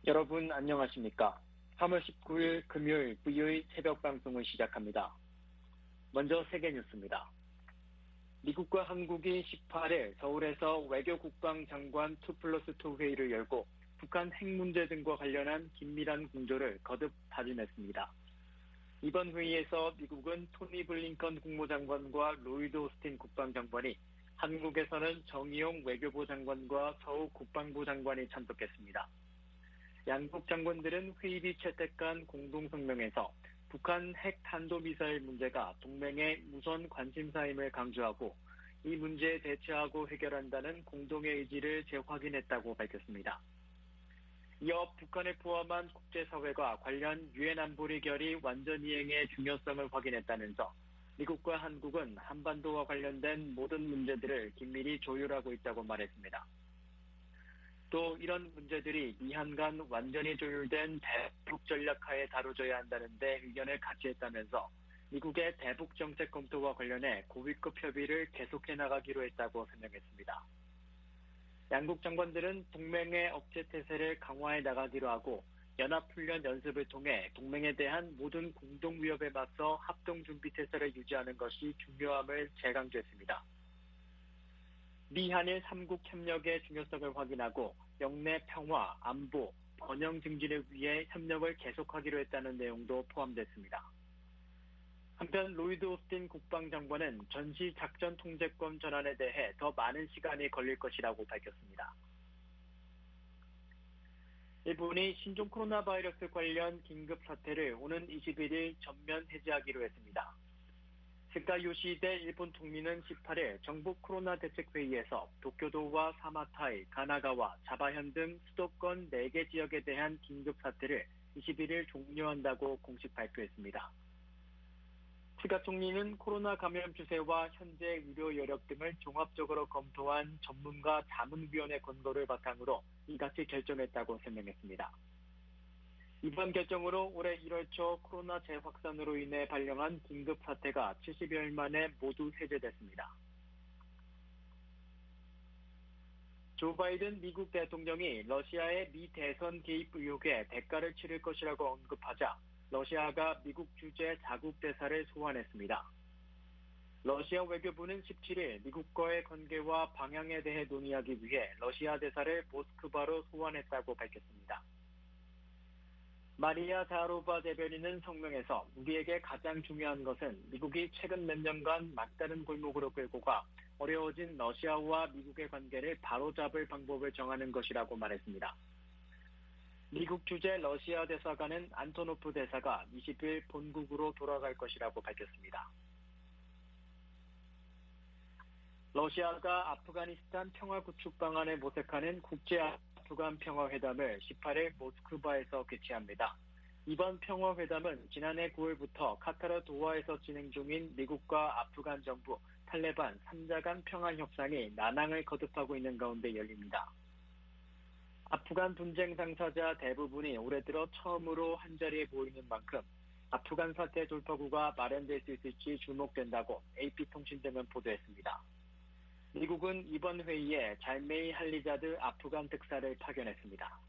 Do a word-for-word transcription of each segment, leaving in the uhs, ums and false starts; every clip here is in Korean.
여러분 안녕하십니까? 삼월 십구일 금요일 브이오에이 새벽 방송을 시작합니다. 먼저 세계 뉴스입니다. 미국과 한국이 십팔일 서울에서 외교국방장관 투 플러스 투 회의를 열고 북한 핵 문제 등과 관련한 긴밀한 공조를 거듭 다짐했습니다. 이번 회의에서 미국은 토니 블링컨 국무장관과 로이드 오스틴 국방장관이, 한국에서는 정의용 외교부 장관과 서욱 국방부 장관이 참석했습니다. 양국 장관들은 회의비 채택한 공동성명에서 북한 핵 탄도미사일 문제가 동맹의 우선 관심사임을 강조하고 이 문제에 대처하고 해결한다는 공동의 의지를 재확인했다고 밝혔습니다. 이어 북한을 포함한 국제사회가 관련 유엔 안보리 결의 완전 이행의 중요성을 확인했다면서 미국과 한국은 한반도와 관련된 모든 문제들을 긴밀히 조율하고 있다고 말했습니다. 또 이런 문제들이 미한 간 완전히 조율된 대북 전략하에 다뤄져야 한다는 데 의견을 같이 했다면서 미국의 대북 정책 검토와 관련해 고위급 협의를 계속해 나가기로 했다고 설명했습니다. 양국 장관들은 동맹의 억제 태세를 강화해 나가기로 하고 연합훈련 연습을 통해 동맹에 대한 모든 공동 위협에 맞서 합동 준비 태세를 유지하는 것이 중요함을 재강조했습니다. 미한일 삼국 협력의 중요성을 확인하고 영내 평화, 안보, 번영 증진을 위해 협력을 계속하기로 했다는 내용도 포함됐습니다. 한편 로이드 오스틴 국방장관은 전시 작전 통제권 전환에 대해 더 많은 시간이 걸릴 것이라고 밝혔습니다. 일본이 신종 코로나 바이러스 관련 긴급 사태를 오는 이십일일 전면 해제하기로 했습니다. 스가 요시히데 일본 총리는 십팔일 정부 코로나 대책 회의에서 도쿄도와 사마타이, 가나가와, 자바현 등 수도권 네 개 지역에 대한 긴급 사태를 이십일일 종료한다고 공식 발표했습니다. 스가 총리는 코로나 감염 추세와 현재 의료 여력 등을 종합적으로 검토한 전문가 자문위원회 권고를 바탕으로 이같이 결정했다고 설명했습니다. 이번 결정으로 올해 일월 초 코로나 재확산으로 인해 발령한 긴급 사태가 칠십여일 만에 모두 해제됐습니다. 조 바이든 미국 대통령이 러시아의 미 대선 개입 의혹에 대가를 치를 것이라고 언급하자 러시아가 미국 주재 자국 대사를 소환했습니다. 러시아 외교부는 십칠일 미국과의 관계와 방향에 대해 논의하기 위해 러시아 대사를 모스크바로 소환했다고 밝혔습니다. 마리아 자하로바 대변인은 성명에서 우리에게 가장 중요한 것은 미국이 최근 몇 년간 막다른 골목으로 끌고 가 어려워진 러시아와 미국의 관계를 바로잡을 방법을 정하는 것이라고 말했습니다. 미국 주재 러시아 대사관은 안토노프 대사가 이십일 본국으로 돌아갈 것이라고 밝혔습니다. 러시아가 아프가니스탄 평화 구축 방안을 모색하는 국제 아프간 평화회담을 십팔일 모스크바에서 개최합니다. 이번 평화회담은 지난해 구월부터 카타르 도하에서 진행 중인 미국과 아프간 정부, 탈레반 삼 자 간 평화협상이 난항을 거듭하고 있는 가운데 열립니다. 아프간 분쟁 당사자 대부분이 올해 들어 처음으로 한자리에 모이는 만큼 아프간 사태 돌파구가 마련될 수 있을지 주목된다고 에이피통신 등은 보도했습니다. 미국은 이번 회의에 잘메이 할리자드 아프간 특사를 파견했습니다.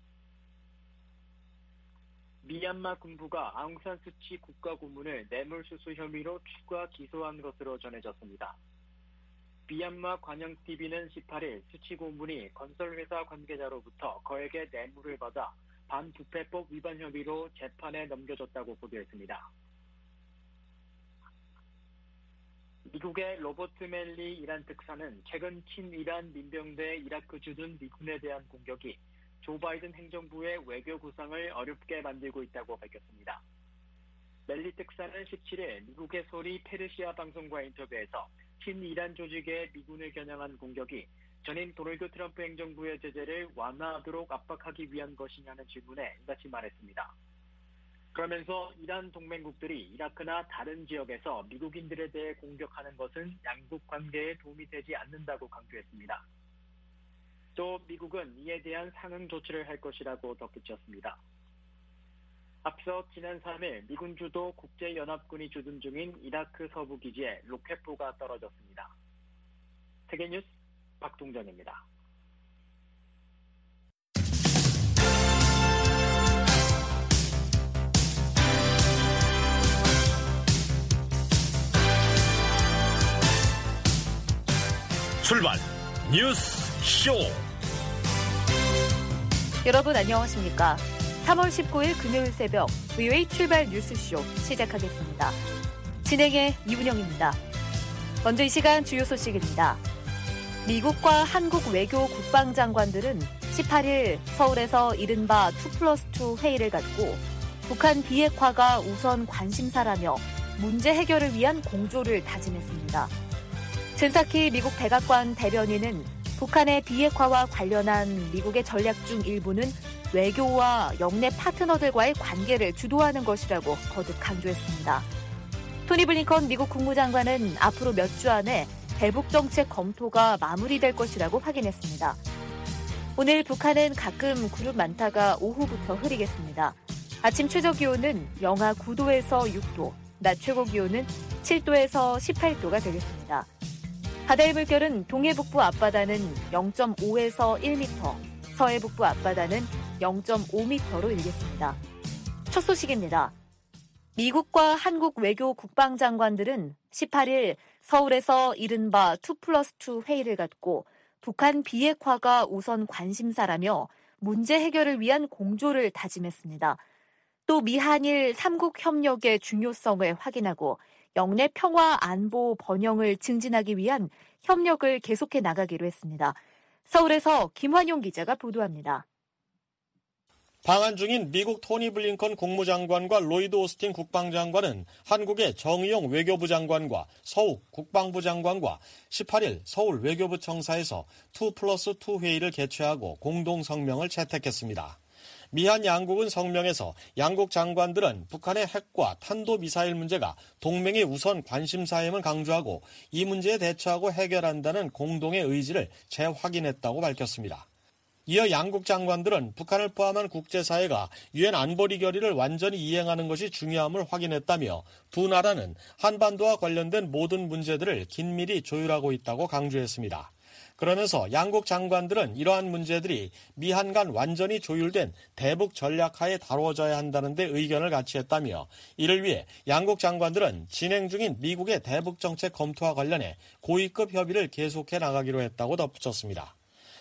미얀마 군부가 아웅산 수치 국가고문을 뇌물수수 혐의로 추가 기소한 것으로 전해졌습니다. 미얀마 관영티비는 십팔일 수치 고문이 건설회사 관계자로부터 거액의 뇌물을 받아 반부패법 위반 혐의로 재판에 넘겨졌다고 보도했습니다. 미국의 로버트 멜리 이란 특사는 최근 친이란 민병대 이라크 주둔 미군에 대한 공격이 조 바이든 행정부의 외교 구상을 어렵게 만들고 있다고 밝혔습니다. 멜리 특사는 십칠일 미국의 소리 페르시아 방송과 인터뷰에서 친이란 조직의 미군을 겨냥한 공격이 전임 도널드 트럼프 행정부의 제재를 완화하도록 압박하기 위한 것이냐는 질문에 이같이 말했습니다. 그러면서 이란 동맹국들이 이라크나 다른 지역에서 미국인들에 대해 공격하는 것은 양국 관계에 도움이 되지 않는다고 강조했습니다. 또 미국은 이에 대한 상응 조치를 할 것이라고 덧붙였습니다. 앞서 지난 삼일 미군 주도 국제연합군이 주둔 중인 이라크 서부 기지에 로켓포가 떨어졌습니다. 세계뉴스 박동정입니다. 출발 뉴스 쇼. 여러분 안녕하십니까? 삼월 십구일 금요일 새벽 브이오에이 출발 뉴스쇼 시작하겠습니다. 진행의 이훈영입니다. 먼저 이 시간 주요 소식입니다. 미국과 한국 외교 국방장관들은 십팔일 서울에서 이른바 투 플러스 투 회의를 갖고 북한 비핵화가 우선 관심사라며 문제 해결을 위한 공조를 다짐했습니다. 젠사키 미국 백악관 대변인은 북한의 비핵화와 관련한 미국의 전략 중 일부는 외교와 영내 파트너들과의 관계를 주도하는 것이라고 거듭 강조했습니다. 토니 블링컨 미국 국무장관은 앞으로 몇 주 안에 대북 정책 검토가 마무리될 것이라고 확인했습니다. 오늘 북한은 가끔 구름 많다가 오후부터 흐리겠습니다. 아침 최저 기온은 영하 구도에서 육도, 낮 최고 기온은 칠도에서 십팔도가 되겠습니다. 바다의 물결은 동해 북부 앞바다는 영점오에서 일 미터, 서해 북부 앞바다는 영점오 미터로 일겠습니다. 첫 소식입니다. 미국과 한국 외교 국방장관들은 십팔일 서울에서 이른바 투 플러스 투 회의를 갖고 북한 비핵화가 우선 관심사라며 문제 해결을 위한 공조를 다짐했습니다. 또 미한일 삼국 협력의 중요성을 확인하고 영내 평화 안보 번영을 증진하기 위한 협력을 계속해 나가기로 했습니다. 서울에서 김환용 기자가 보도합니다. 방한 중인 미국 토니 블링컨 국무장관과 로이드 오스틴 국방장관은 한국의 정의용 외교부 장관과 서욱 국방부 장관과 십팔일 서울 외교부 청사에서 투 플러스 투 회의를 개최하고 공동 성명을 채택했습니다. 미한 양국은 성명에서 양국 장관들은 북한의 핵과 탄도미사일 문제가 동맹의 우선 관심사임을 강조하고 이 문제에 대처하고 해결한다는 공동의 의지를 재확인했다고 밝혔습니다. 이어 양국 장관들은 북한을 포함한 국제사회가 유엔 안보리 결의를 완전히 이행하는 것이 중요함을 확인했다며 두 나라는 한반도와 관련된 모든 문제들을 긴밀히 조율하고 있다고 강조했습니다. 그러면서 양국 장관들은 이러한 문제들이 미한 간 완전히 조율된 대북 전략하에 다뤄져야 한다는 데 의견을 같이 했다며 이를 위해 양국 장관들은 진행 중인 미국의 대북 정책 검토와 관련해 고위급 협의를 계속해 나가기로 했다고 덧붙였습니다.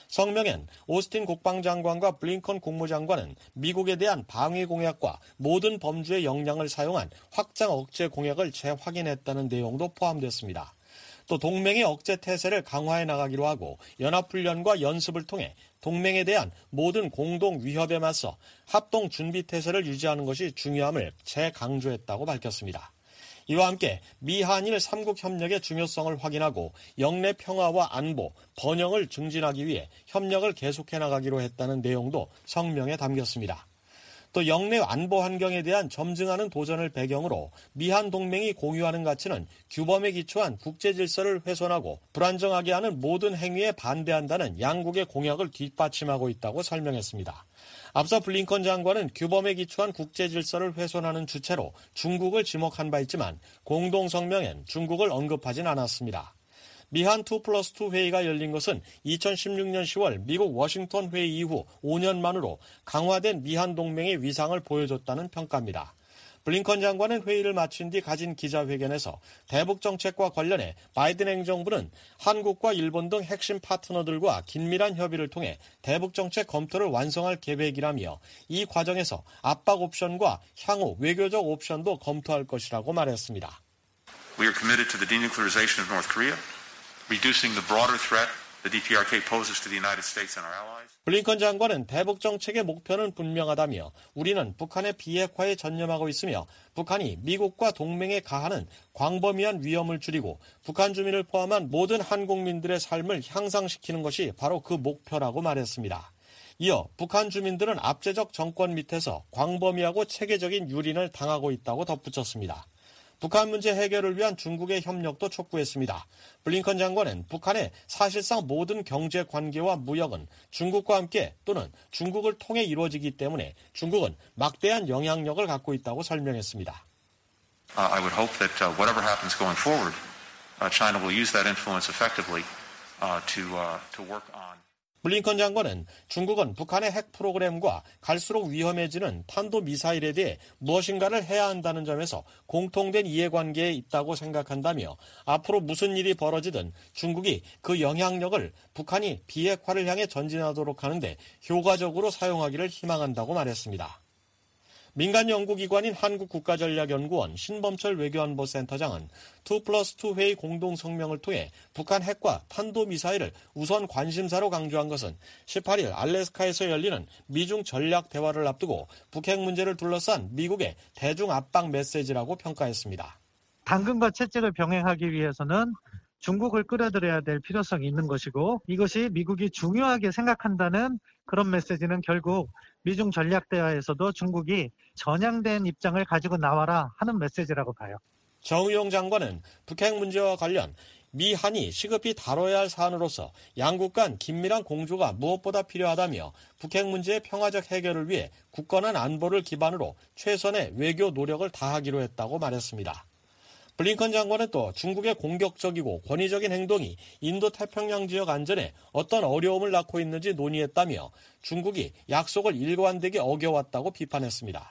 성명엔 오스틴 국방장관과 블링컨 국무장관은 미국에 대한 방위 공약과 모든 범주의 역량을 사용한 확장 억제 공약을 재확인했다는 내용도 포함됐습니다. 또 동맹의 억제 태세를 강화해 나가기로 하고 연합훈련과 연습을 통해 동맹에 대한 모든 공동 위협에 맞서 합동 준비 태세를 유지하는 것이 중요함을 재강조했다고 밝혔습니다. 이와 함께 미한일 삼국 협력의 중요성을 확인하고 영내 평화와 안보, 번영을 증진하기 위해 협력을 계속해 나가기로 했다는 내용도 성명에 담겼습니다. 또 영내 안보 환경에 대한 점증하는 도전을 배경으로 미한 동맹이 공유하는 가치는 규범에 기초한 국제 질서를 훼손하고 불안정하게 하는 모든 행위에 반대한다는 양국의 공약을 뒷받침하고 있다고 설명했습니다. 앞서 블링컨 장관은 규범에 기초한 국제 질서를 훼손하는 주체로 중국을 지목한 바 있지만 공동 성명엔 중국을 언급하진 않았습니다. 미한 투 플러스 투 회의가 열린 것은 이천십육년 시월 미국 워싱턴 회의 이후 오 년 만으로 강화된 미한 동맹의 위상을 보여줬다는 평가입니다. 블링컨 장관은 회의를 마친 뒤 가진 기자회견에서 대북 정책과 관련해 바이든 행정부는 한국과 일본 등 핵심 파트너들과 긴밀한 협의를 통해 대북 정책 검토를 완성할 계획이라며 이 과정에서 압박 옵션과 향후 외교적 옵션도 검토할 것이라고 말했습니다. We are committed to the denuclearization of North Korea. Reducing the broader threat the 디피아르케이 poses to the United States and our allies. 블링컨 장관은 대북 정책의 목표는 분명하다며 우리는 북한의 비핵화에 전념하고 있으며 북한이 미국과 동맹에 가하는 광범위한 위험을 줄이고 북한 주민을 포함한 모든 한국민들의 삶을 향상시키는 것이 바로 그 목표라고 말했습니다. 이어 북한 주민들은 압제적 정권 밑에서 광범위하고 체계적인 유린을 당하고 있다고 덧붙였습니다. 북한 문제 해결을 위한 중국의 협력도 촉구했습니다. 블링컨 장관은 북한의 사실상 모든 경제 관계와 무역은 중국과 함께 또는 중국을 통해 이루어지기 때문에 중국은 막대한 영향력을 갖고 있다고 설명했습니다. Uh, I would hope that uh, whatever happens going forward, uh, China will use that influence effectively uh, to uh, to work on. 블링컨 장관은 중국은 북한의 핵 프로그램과 갈수록 위험해지는 탄도미사일에 대해 무엇인가를 해야 한다는 점에서 공통된 이해관계에 있다고 생각한다며 앞으로 무슨 일이 벌어지든 중국이 그 영향력을 북한이 비핵화를 향해 전진하도록 하는데 효과적으로 사용하기를 희망한다고 말했습니다. 민간 연구기관인 한국국가전략연구원 신범철 외교안보센터장은 투 플러스 투 회의 공동성명을 통해 북한 핵과 탄도미사일을 우선 관심사로 강조한 것은 십팔 일 알래스카에서 열리는 미중 전략 대화를 앞두고 북핵 문제를 둘러싼 미국의 대중 압박 메시지라고 평가했습니다. 당근과 채찍을 병행하기 위해서는 중국을 끌어들여야 될 필요성이 있는 것이고 이것이 미국이 중요하게 생각한다는 그런 메시지는 결국 미중 전략 대화에서도 중국이 전향된 입장을 가지고 나와라 하는 메시지라고 봐요. 정의용 장관은 북핵 문제와 관련 미한이 시급히 다뤄야 할 사안으로서 양국 간 긴밀한 공조가 무엇보다 필요하다며 북핵 문제의 평화적 해결을 위해 굳건한 안보를 기반으로 최선의 외교 노력을 다하기로 했다고 말했습니다. 블링컨 장관은 또 중국의 공격적이고 권위적인 행동이 인도태평양 지역 안전에 어떤 어려움을 낳고 있는지 논의했다며 중국이 약속을 일관되게 어겨왔다고 비판했습니다.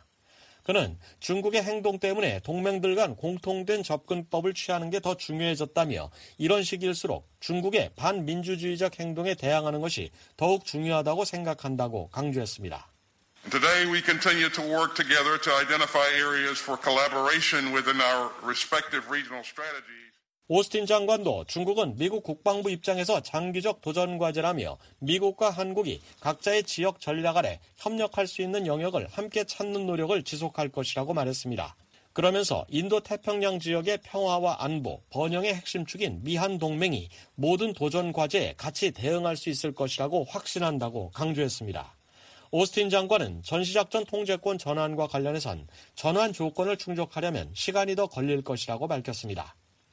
그는 중국의 행동 때문에 동맹들 간 공통된 접근법을 취하는 게 더 중요해졌다며 이런 시기일수록 중국의 반민주주의적 행동에 대항하는 것이 더욱 중요하다고 생각한다고 강조했습니다. Today we continue to work together to identify areas for collaboration within our respective regional strategies. 오스틴 장관도 중국은 미국 국방부 입장에서 장기적 도전 과제라며 미국과 한국이 각자의 지역 전략 아래 협력할 수 있는 영역을 함께 찾는 노력을 지속할 것이라고 말했습니다. 그러면서 인도태평양 지역의 평화와 안보, 번영의 핵심 축인 미한 동맹이 모든 도전 과제에 같이 대응할 수 있을 것이라고 확신한다고 강조했습니다. 오스틴 장관은 전시작전 통제권 전환과 관련해선 전환 조건을 충족하려면 시간이 더 걸릴 것이라고 밝혔습니다.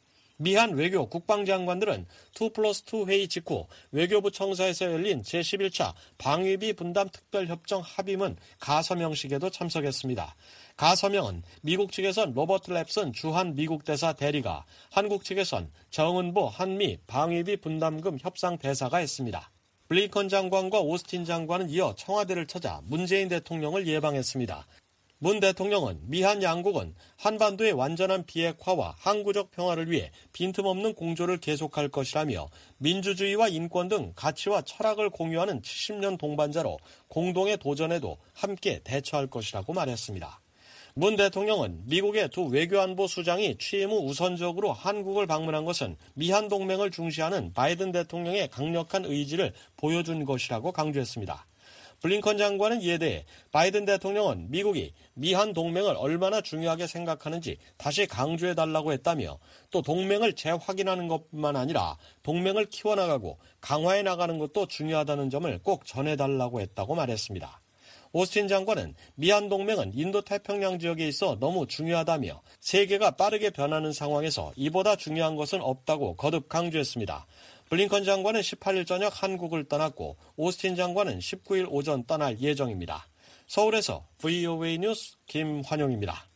미한 외교 국방장관들은 투 플러스 투 회의 직후 외교부 청사에서 열린 제십일 차 방위비 분담 특별협정 합의문 가서명식에도 참석했습니다. 가서명은 미국 측에선 로버트 랩슨 주한 미국 대사 대리가, 한국 측에선 정은보 한미 방위비 분담금 협상 대사가 했습니다. 블링컨 장관과 오스틴 장관은 이어 청와대를 찾아 문재인 대통령을 예방했습니다. 문 대통령은 미한 양국은 한반도의 완전한 비핵화와 항구적 평화를 위해 빈틈없는 공조를 계속할 것이라며 민주주의와 인권 등 가치와 철학을 공유하는 칠십 년 동반자로 공동의 도전에도 함께 대처할 것이라고 말했습니다. 문 대통령은 미국의 두 외교안보 수장이 취임 후 우선적으로 한국을 방문한 것은 미한 동맹을 중시하는 바이든 대통령의 강력한 의지를 보여준 것이라고 강조했습니다. 블링컨 장관은 이에 대해 바이든 대통령은 미국이 미한 동맹을 얼마나 중요하게 생각하는지 다시 강조해달라고 했다며 또 동맹을 재확인하는 것뿐만 아니라 동맹을 키워나가고 강화해 나가는 것도 중요하다는 점을 꼭 전해달라고 했다고 말했습니다. 오스틴 장관은 미한 동맹은 인도태평양 지역에 있어 너무 중요하다며 세계가 빠르게 변하는 상황에서 이보다 중요한 것은 없다고 거듭 강조했습니다. 블링컨 장관은 십팔 일 저녁 한국을 떠났고 오스틴 장관은 십구 일 오전 떠날 예정입니다. 서울에서 브이오에이 뉴스 김환용입니다.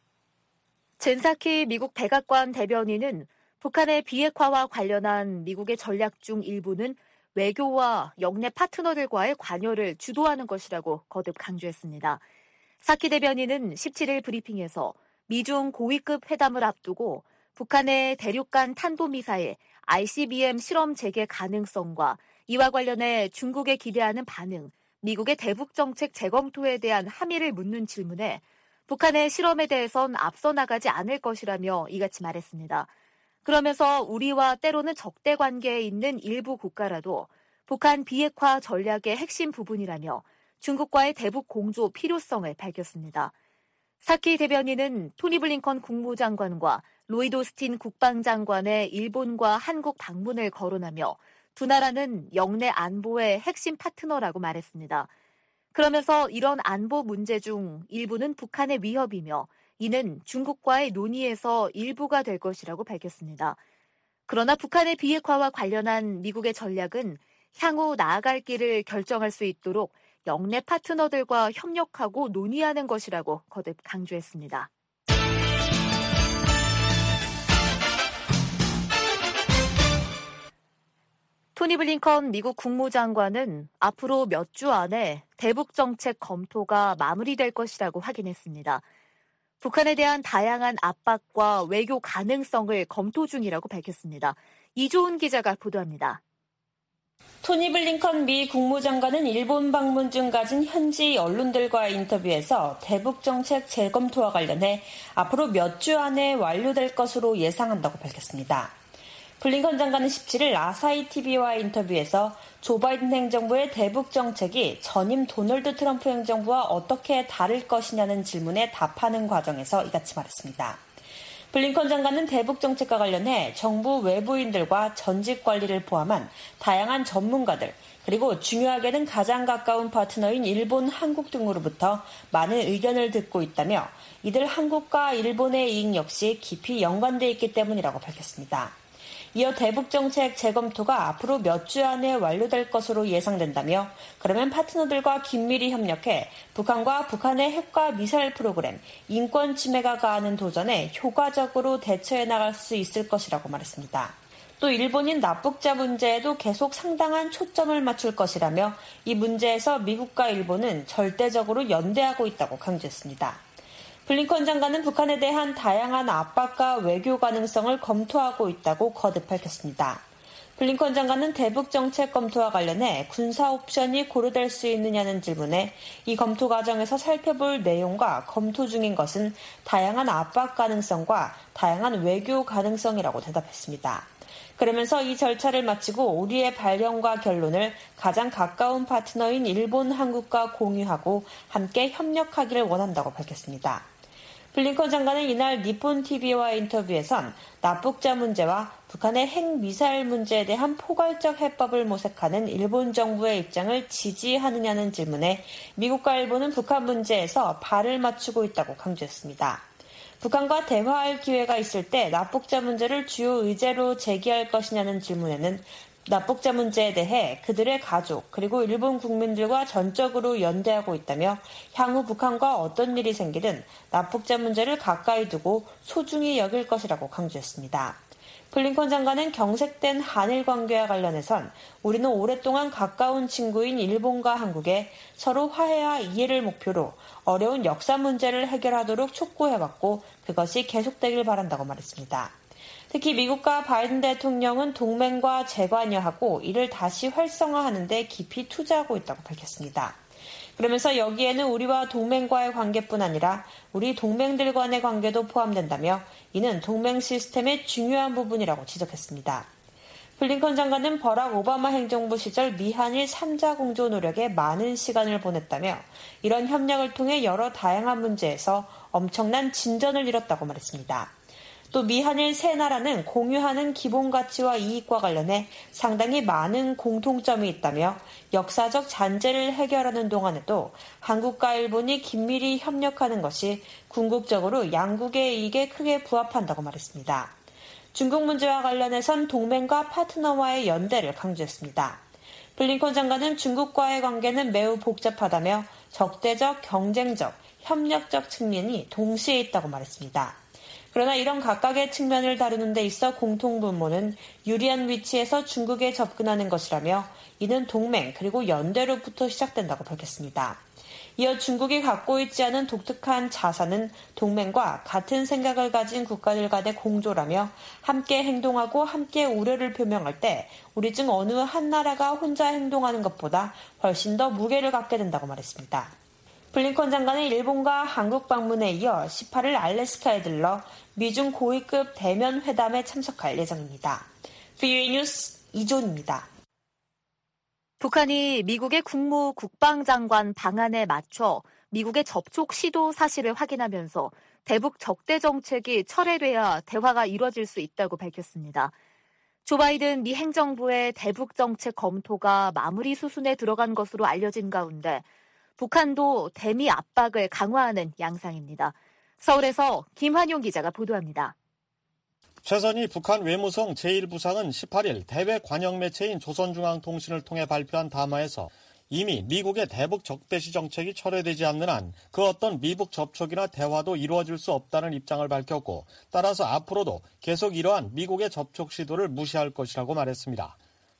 젠사키 미국 백악관 대변인은 북한의 비핵화와 관련한 미국의 전략 중 일부는 외교와 영내 파트너들과의 관여를 주도하는 것이라고 거듭 강조했습니다. 사키 대변인은 십칠 일 브리핑에서 미중 고위급 회담을 앞두고 북한의 대륙간 탄도미사일 아이씨비엠 실험 재개 가능성과 이와 관련해 중국에 기대하는 반응, 미국의 대북정책 재검토에 대한 함의를 묻는 질문에 북한의 실험에 대해선 앞서 나가지 않을 것이라며 이같이 말했습니다. 그러면서 우리와 때로는 적대 관계에 있는 일부 국가라도 북한 비핵화 전략의 핵심 부분이라며 중국과의 대북 공조 필요성을 밝혔습니다. 사키 대변인은 토니 블링컨 국무장관과 로이드 오스틴 국방장관의 일본과 한국 방문을 거론하며 두 나라는 영내 안보의 핵심 파트너라고 말했습니다. 그러면서 이런 안보 문제 중 일부는 북한의 위협이며 이는 중국과의 논의에서 일부가 될 것이라고 밝혔습니다. 그러나 북한의 비핵화와 관련한 미국의 전략은 향후 나아갈 길을 결정할 수 있도록 영내 파트너들과 협력하고 논의하는 것이라고 거듭 강조했습니다. 토니 블링컨 미국 국무장관은 앞으로 몇 주 안에 대북 정책 검토가 마무리될 것이라고 확인했습니다. 북한에 대한 다양한 압박과 외교 가능성을 검토 중이라고 밝혔습니다. 이조은 기자가 보도합니다. 토니 블링컨 미 국무장관은 일본 방문 중 가진 현지 언론들과의 인터뷰에서 대북 정책 재검토와 관련해 앞으로 몇 주 안에 완료될 것으로 예상한다고 밝혔습니다. 블링컨 장관은 십칠일 아사히 티비와의 인터뷰에서 조 바이든 행정부의 대북 정책이 전임 도널드 트럼프 행정부와 어떻게 다를 것이냐는 질문에 답하는 과정에서 이같이 말했습니다. 블링컨 장관은 대북 정책과 관련해 정부 외부인들과 전직 관리를 포함한 다양한 전문가들, 그리고 중요하게는 가장 가까운 파트너인 일본, 한국 등으로부터 많은 의견을 듣고 있다며 이들 한국과 일본의 이익 역시 깊이 연관돼 있기 때문이라고 밝혔습니다. 이어 대북 정책 재검토가 앞으로 몇 주 안에 완료될 것으로 예상된다며 그러면 파트너들과 긴밀히 협력해 북한과 북한의 핵과 미사일 프로그램, 인권 침해가 가하는 도전에 효과적으로 대처해 나갈 수 있을 것이라고 말했습니다. 또 일본인 납북자 문제에도 계속 상당한 초점을 맞출 것이라며 이 문제에서 미국과 일본은 절대적으로 연대하고 있다고 강조했습니다. 블링컨 장관은 북한에 대한 다양한 압박과 외교 가능성을 검토하고 있다고 거듭 밝혔습니다. 블링컨 장관은 대북 정책 검토와 관련해 군사 옵션이 고려될 수 있느냐는 질문에 이 검토 과정에서 살펴볼 내용과 검토 중인 것은 다양한 압박 가능성과 다양한 외교 가능성이라고 대답했습니다. 그러면서 이 절차를 마치고 우리의 발령과 결론을 가장 가까운 파트너인 일본, 한국과 공유하고 함께 협력하기를 원한다고 밝혔습니다. 블링컨 장관은 이날 니폰 티비와의 인터뷰에선 납북자 문제와 북한의 핵미사일 문제에 대한 포괄적 해법을 모색하는 일본 정부의 입장을 지지하느냐는 질문에 미국과 일본은 북한 문제에서 발을 맞추고 있다고 강조했습니다. 북한과 대화할 기회가 있을 때 납북자 문제를 주요 의제로 제기할 것이냐는 질문에는 납북자 문제에 대해 그들의 가족 그리고 일본 국민들과 전적으로 연대하고 있다며 향후 북한과 어떤 일이 생기든 납북자 문제를 가까이 두고 소중히 여길 것이라고 강조했습니다. 블링컨 장관은 경색된 한일 관계와 관련해선 우리는 오랫동안 가까운 친구인 일본과 한국에 서로 화해와 이해를 목표로 어려운 역사 문제를 해결하도록 촉구해왔고 그것이 계속되길 바란다고 말했습니다. 특히 미국과 바이든 대통령은 동맹과 재관여하고 이를 다시 활성화하는 데 깊이 투자하고 있다고 밝혔습니다. 그러면서 여기에는 우리와 동맹과의 관계뿐 아니라 우리 동맹들 간의 관계도 포함된다며 이는 동맹 시스템의 중요한 부분이라고 지적했습니다. 블링컨 장관은 버락 오바마 행정부 시절 미한일 삼자 공조 노력에 많은 시간을 보냈다며 이런 협력을 통해 여러 다양한 문제에서 엄청난 진전을 이뤘다고 말했습니다. 또 미한일 세 나라는 공유하는 기본 가치와 이익과 관련해 상당히 많은 공통점이 있다며 역사적 잔재를 해결하는 동안에도 한국과 일본이 긴밀히 협력하는 것이 궁극적으로 양국의 이익에 크게 부합한다고 말했습니다. 중국 문제와 관련해선 동맹과 파트너와의 연대를 강조했습니다. 블링컨 장관은 중국과의 관계는 매우 복잡하다며 적대적, 경쟁적, 협력적 측면이 동시에 있다고 말했습니다. 그러나 이런 각각의 측면을 다루는 데 있어 공통분모는 유리한 위치에서 중국에 접근하는 것이라며 이는 동맹 그리고 연대로부터 시작된다고 밝혔습니다. 이어 중국이 갖고 있지 않은 독특한 자산은 동맹과 같은 생각을 가진 국가들 간의 공조라며 함께 행동하고 함께 우려를 표명할 때 우리 중 어느 한 나라가 혼자 행동하는 것보다 훨씬 더 무게를 갖게 된다고 말했습니다. 블링컨 장관은 일본과 한국 방문에 이어 십팔일 알래스카에 들러 미중 고위급 대면 회담에 참석할 예정입니다. 브이오에이 뉴스 이존입니다. 북한이 미국의 국무 국방장관 방안에 맞춰 미국의 접촉 시도 사실을 확인하면서 대북 적대 정책이 철회돼야 대화가 이뤄질 수 있다고 밝혔습니다. 조 바이든 미 행정부의 대북 정책 검토가 마무리 수순에 들어간 것으로 알려진 가운데 북한도 대미 압박을 강화하는 양상입니다. 서울에서 김환용 기자가 보도합니다. 최선희 북한 외무성 제일 부상은 십팔일 대외 관영 매체인 조선중앙통신을 통해 발표한 담화에서 이미 미국의 대북 적대시 정책이 철회되지 않는 한 그 어떤 미북 접촉이나 대화도 이루어질 수 없다는 입장을 밝혔고 따라서 앞으로도 계속 이러한 미국의 접촉 시도를 무시할 것이라고 말했습니다.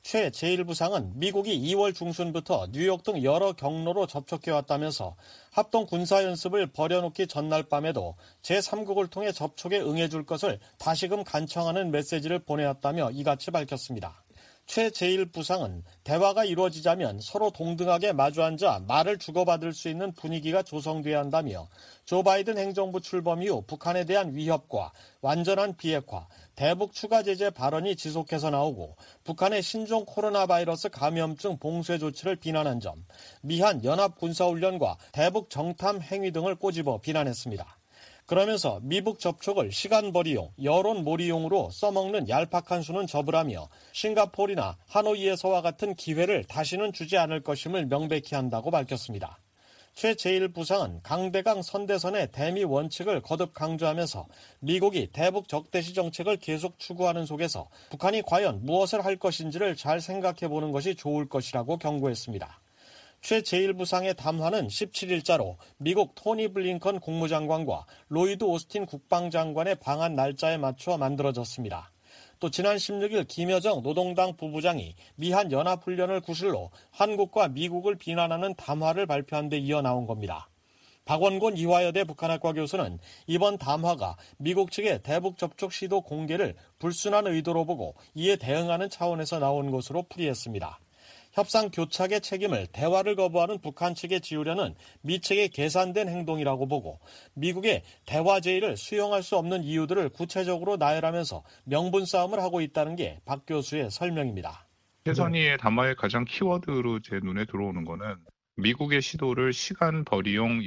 최 제일 부상은 미국이 이월 중순부터 뉴욕 등 여러 경로로 접촉해왔다면서 합동 군사연습을 벌여놓기 전날 밤에도 제삼국을 통해 접촉에 응해줄 것을 다시금 간청하는 메시지를 보내왔다며 이같이 밝혔습니다. 최 제일 부상은 대화가 이루어지자면 서로 동등하게 마주 앉아 말을 주고받을 수 있는 분위기가 조성돼야 한다며 조 바이든 행정부 출범 이후 북한에 대한 위협과 완전한 비핵화, 대북 추가 제재 발언이 지속해서 나오고 북한의 신종 코로나 바이러스 감염증 봉쇄 조치를 비난한 점, 미한 연합 군사훈련과 대북 정탐 행위 등을 꼬집어 비난했습니다. 그러면서 미북 접촉을 시간벌이용, 여론몰이용으로 써먹는 얄팍한 수는 접으라며 싱가포르나 하노이에서와 같은 기회를 다시는 주지 않을 것임을 명백히 한다고 밝혔습니다. 최 제일 부상은 강대강 선대선의 대미 원칙을 거듭 강조하면서 미국이 대북 적대시 정책을 계속 추구하는 속에서 북한이 과연 무엇을 할 것인지를 잘 생각해보는 것이 좋을 것이라고 경고했습니다. 최 제일 부상의 담화는 십칠일자로 미국 토니 블링컨 국무장관과 로이드 오스틴 국방장관의 방한 날짜에 맞춰 만들어졌습니다. 또 지난 십육일 김여정 노동당 부부장이 미한 연합훈련을 구실로 한국과 미국을 비난하는 담화를 발표한 데 이어 나온 겁니다. 박원곤 이화여대 북한학과 교수는 이번 담화가 미국 측의 대북 접촉 시도 공개를 불순한 의도로 보고 이에 대응하는 차원에서 나온 것으로 풀이했습니다. 협상 교착의 책임을 대화를 거부하는 북한 측에 지우려는 미 측의 계산된 행동이라고 보고 미국의 대화 제의를 수용할 수 없는 이유들을 구체적으로 나열하면서 명분 싸움을 하고 있다는 게 박 교수의 설명입니다. 최선희의 담화의 가장 키워드로 제 눈에 들어오는 거는 미국의 시도를 시간벌이용,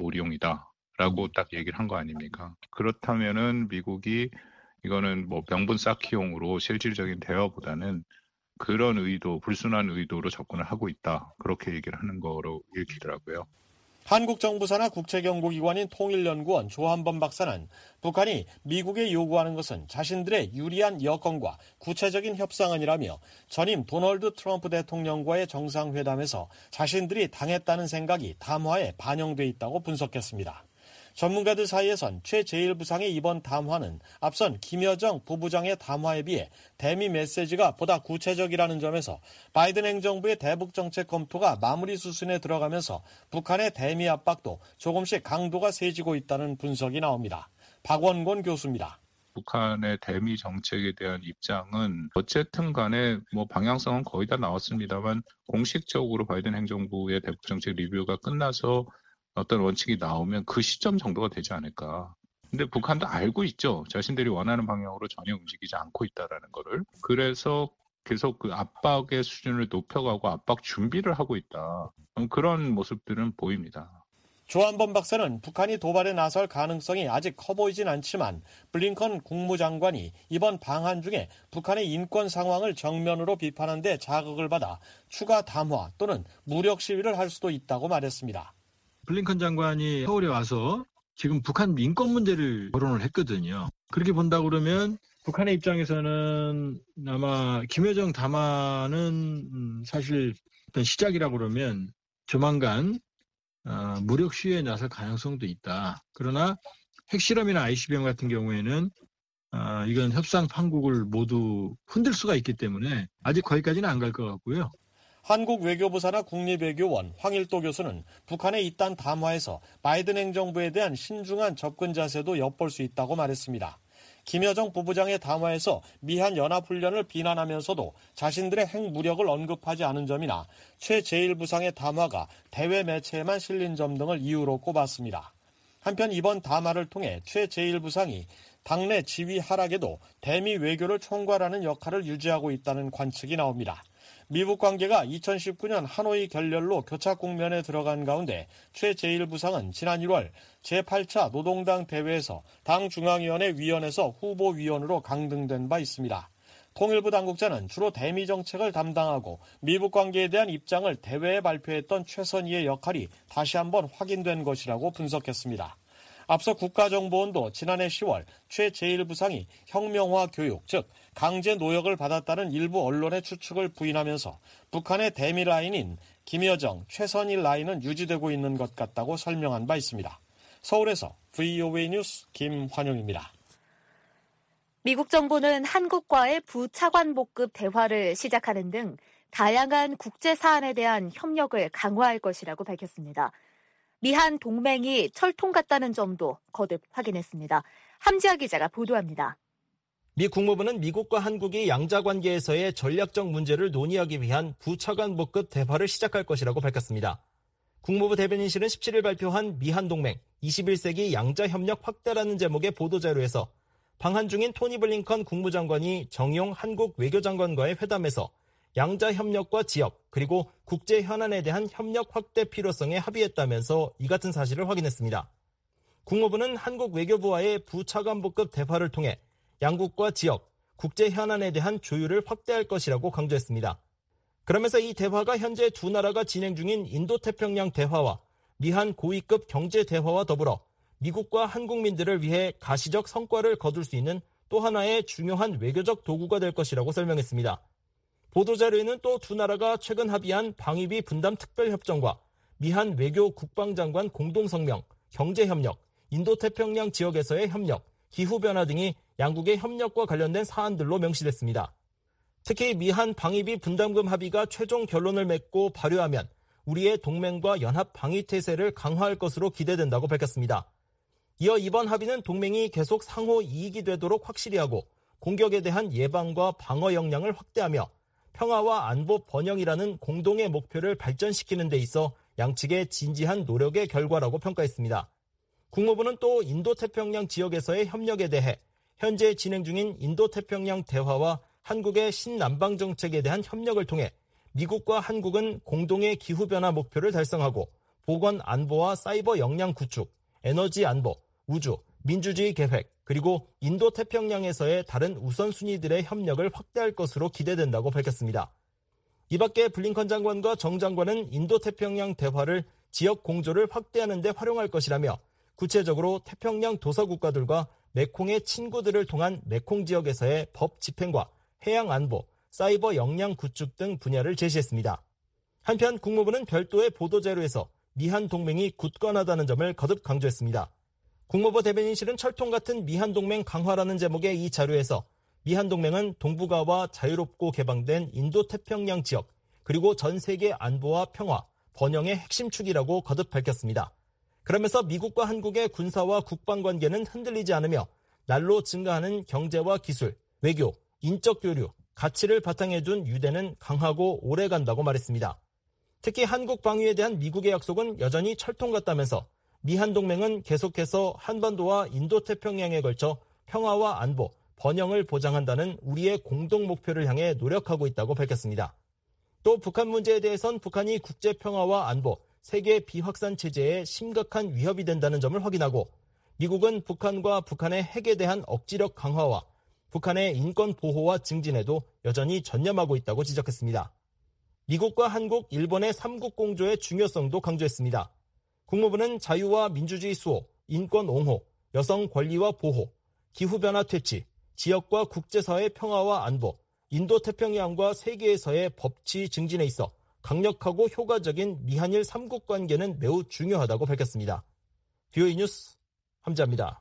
여론몰이용이다라고 딱 얘기를 한 거 아닙니까? 그렇다면은 미국이 이거는 뭐 명분 쌓기용으로 실질적인 대화보다는 그런 의도, 불순한 의도로 접근을 하고 있다. 그렇게 얘기를 하는 거로 읽히더라고요. 한국 정부 산하 국제경고기관인 통일연구원 조한범 박사는 북한이 미국에 요구하는 것은 자신들의 유리한 여건과 구체적인 협상안이라며 전임 도널드 트럼프 대통령과의 정상회담에서 자신들이 당했다는 생각이 담화에 반영돼 있다고 분석했습니다. 전문가들 사이에선 최 제일 부상의 이번 담화는 앞선 김여정 부부장의 담화에 비해 대미 메시지가 보다 구체적이라는 점에서 바이든 행정부의 대북 정책 검토가 마무리 수순에 들어가면서 북한의 대미 압박도 조금씩 강도가 세지고 있다는 분석이 나옵니다. 박원곤 교수입니다. 북한의 대미 정책에 대한 입장은 어쨌든 간에 뭐 방향성은 거의 다 나왔습니다만 공식적으로 바이든 행정부의 대북 정책 리뷰가 끝나서 어떤 원칙이 나오면 그 시점 정도가 되지 않을까. 근데 북한도 알고 있죠. 자신들이 원하는 방향으로 전혀 움직이지 않고 있다는 거를. 그래서 계속 그 압박의 수준을 높여가고 압박 준비를 하고 있다. 그런 모습들은 보입니다. 조한범 박사는 북한이 도발에 나설 가능성이 아직 커 보이진 않지만 블링컨 국무장관이 이번 방한 중에 북한의 인권 상황을 정면으로 비판한 데 자극을 받아 추가 담화 또는 무력 시위를 할 수도 있다고 말했습니다. 블링컨 장관이 서울에 와서 지금 북한 인권 문제를 거론을 했거든요. 그렇게 본다 그러면 북한의 입장에서는 아마 김여정 담화는 사실 어떤 시작이라고 그러면 조만간 어, 무력 시위에 나설 가능성도 있다. 그러나 핵실험이나 아이씨비엠 같은 경우에는 어, 이건 협상 판국을 모두 흔들 수가 있기 때문에 아직 거기까지는 안 갈 것 같고요. 한국 외교부 산하 국립외교원 황일도 교수는 북한의 이딴 담화에서 바이든 행정부에 대한 신중한 접근 자세도 엿볼 수 있다고 말했습니다. 김여정 부부장의 담화에서 미한 연합훈련을 비난하면서도 자신들의 핵무력을 언급하지 않은 점이나 최 제일 부상의 담화가 대외 매체에만 실린 점 등을 이유로 꼽았습니다. 한편 이번 담화를 통해 최 제일 부상이 당내 지위 하락에도 대미 외교를 총괄하는 역할을 유지하고 있다는 관측이 나옵니다. 미북 관계가 이천십구 년 하노이 결렬로 교착 국면에 들어간 가운데 최 제일 부상은 지난 일월 제팔 차 노동당 대회에서 당 중앙위원회 위원에서 후보위원으로 강등된 바 있습니다. 통일부 당국자는 주로 대미 정책을 담당하고 미북 관계에 대한 입장을 대회에 발표했던 최선희의 역할이 다시 한번 확인된 것이라고 분석했습니다. 앞서 국가정보원도 지난해 시월 최 제일 부상이 혁명화 교육, 즉 강제 노역을 받았다는 일부 언론의 추측을 부인하면서 북한의 대미 라인인 김여정, 최선희 라인은 유지되고 있는 것 같다고 설명한 바 있습니다. 서울에서 브이오에이 뉴스 김환용입니다. 미국 정부는 한국과의 부차관복급 대화를 시작하는 등 다양한 국제 사안에 대한 협력을 강화할 것이라고 밝혔습니다. 미한 동맹이 철통 같다는 점도 거듭 확인했습니다. 함지아 기자가 보도합니다. 미 국무부는 미국과 한국이 양자관계에서의 전략적 문제를 논의하기 위한 부차관복급 대화를 시작할 것이라고 밝혔습니다. 국무부 대변인실은 십칠 일 발표한 미한 동맹 이십일 세기 양자협력 확대라는 제목의 보도자료에서 방한 중인 토니 블링컨 국무장관이 정의용 한국 외교장관과의 회담에서 양자협력과 지역 그리고 국제 현안에 대한 협력 확대 필요성에 합의했다면서 이 같은 사실을 확인했습니다. 국무부는 한국 외교부와의 부차관복급 대화를 통해 양국과 지역, 국제 현안에 대한 조율을 확대할 것이라고 강조했습니다. 그러면서 이 대화가 현재 두 나라가 진행 중인 인도태평양 대화와 미한 고위급 경제 대화와 더불어 미국과 한국민들을 위해 가시적 성과를 거둘 수 있는 또 하나의 중요한 외교적 도구가 될 것이라고 설명했습니다. 보도자료에는 또 두 나라가 최근 합의한 방위비 분담 특별협정과 미한 외교 국방장관 공동성명, 경제협력, 인도태평양 지역에서의 협력, 기후변화 등이 양국의 협력과 관련된 사안들로 명시됐습니다. 특히 미한 방위비 분담금 합의가 최종 결론을 맺고 발효하면 우리의 동맹과 연합 방위태세를 강화할 것으로 기대된다고 밝혔습니다. 이어 이번 합의는 동맹이 계속 상호 이익이 되도록 확실히 하고 공격에 대한 예방과 방어 역량을 확대하며 평화와 안보 번영이라는 공동의 목표를 발전시키는 데 있어 양측의 진지한 노력의 결과라고 평가했습니다. 국무부는 또 인도태평양 지역에서의 협력에 대해 현재 진행 중인 인도태평양 대화와 한국의 신남방 정책에 대한 협력을 통해 미국과 한국은 공동의 기후변화 목표를 달성하고 보건 안보와 사이버 역량 구축, 에너지 안보, 우주, 민주주의 계획, 그리고 인도태평양에서의 다른 우선순위들의 협력을 확대할 것으로 기대된다고 밝혔습니다. 이 밖에 블링컨 장관과 정 장관은 인도태평양 대화를 지역 공조를 확대하는 데 활용할 것이라며 구체적으로 태평양 도서국가들과 메콩의 친구들을 통한 메콩 지역에서의 법 집행과 해양 안보, 사이버 역량 구축 등 분야를 제시했습니다. 한편 국무부는 별도의 보도자료에서 미한 동맹이 굳건하다는 점을 거듭 강조했습니다. 국무부 대변인실은 철통 같은 미한 동맹 강화라는 제목의 이 자료에서 미한 동맹은 동북아와 자유롭고 개방된 인도태평양 지역 그리고 전 세계 안보와 평화, 번영의 핵심 축이라고 거듭 밝혔습니다. 그러면서 미국과 한국의 군사와 국방 관계는 흔들리지 않으며 날로 증가하는 경제와 기술, 외교, 인적 교류, 가치를 바탕에 둔 유대는 강하고 오래 간다고 말했습니다. 특히 한국 방위에 대한 미국의 약속은 여전히 철통 같다면서 미한 동맹은 계속해서 한반도와 인도태평양에 걸쳐 평화와 안보, 번영을 보장한다는 우리의 공동 목표를 향해 노력하고 있다고 밝혔습니다. 또 북한 문제에 대해선 북한이 국제 평화와 안보, 세계 비확산 체제에 심각한 위협이 된다는 점을 확인하고 미국은 북한과 북한의 핵에 대한 억지력 강화와 북한의 인권 보호와 증진에도 여전히 전념하고 있다고 지적했습니다. 미국과 한국, 일본의 삼국 공조의 중요성도 강조했습니다. 국무부는 자유와 민주주의 수호, 인권 옹호, 여성 권리와 보호, 기후변화 퇴치, 지역과 국제사회 평화와 안보, 인도태평양과 세계에서의 법치 증진에 있어 강력하고 효과적인 미한일 삼국 관계는 매우 중요하다고 밝혔습니다. 비오이 뉴스 함지아입니다.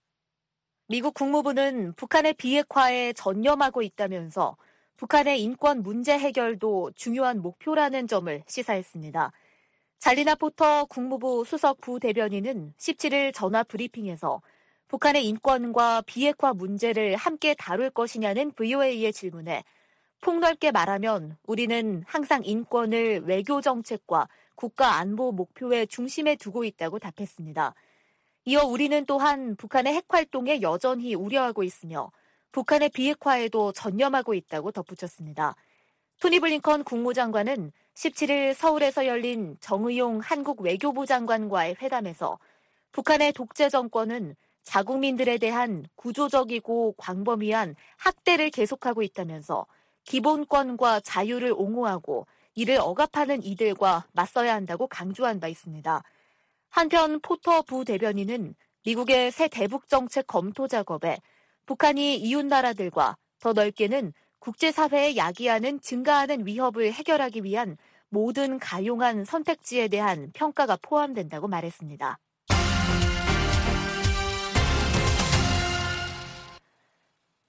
미국 국무부는 북한의 비핵화에 전념하고 있다면서 북한의 인권 문제 해결도 중요한 목표라는 점을 시사했습니다. 잘리나 포터 국무부 수석 부대변인은 십칠 일 전화 브리핑에서 북한의 인권과 비핵화 문제를 함께 다룰 것이냐는 브이오에이의 질문에 폭넓게 말하면 우리는 항상 인권을 외교 정책과 국가 안보 목표의 중심에 두고 있다고 답했습니다. 이어 우리는 또한 북한의 핵 활동에 여전히 우려하고 있으며 북한의 비핵화에도 전념하고 있다고 덧붙였습니다. 토니 블링컨 국무장관은 십칠 일 서울에서 열린 정의용 한국 외교부 장관과의 회담에서 북한의 독재 정권은 자국민들에 대한 구조적이고 광범위한 학대를 계속하고 있다면서 기본권과 자유를 옹호하고 이를 억압하는 이들과 맞서야 한다고 강조한 바 있습니다. 한편 포터 부대변인은 미국의 새 대북 정책 검토 작업에 북한이 이웃 나라들과 더 넓게는 국제사회에 야기하는 증가하는 위협을 해결하기 위한 모든 가용한 선택지에 대한 평가가 포함된다고 말했습니다.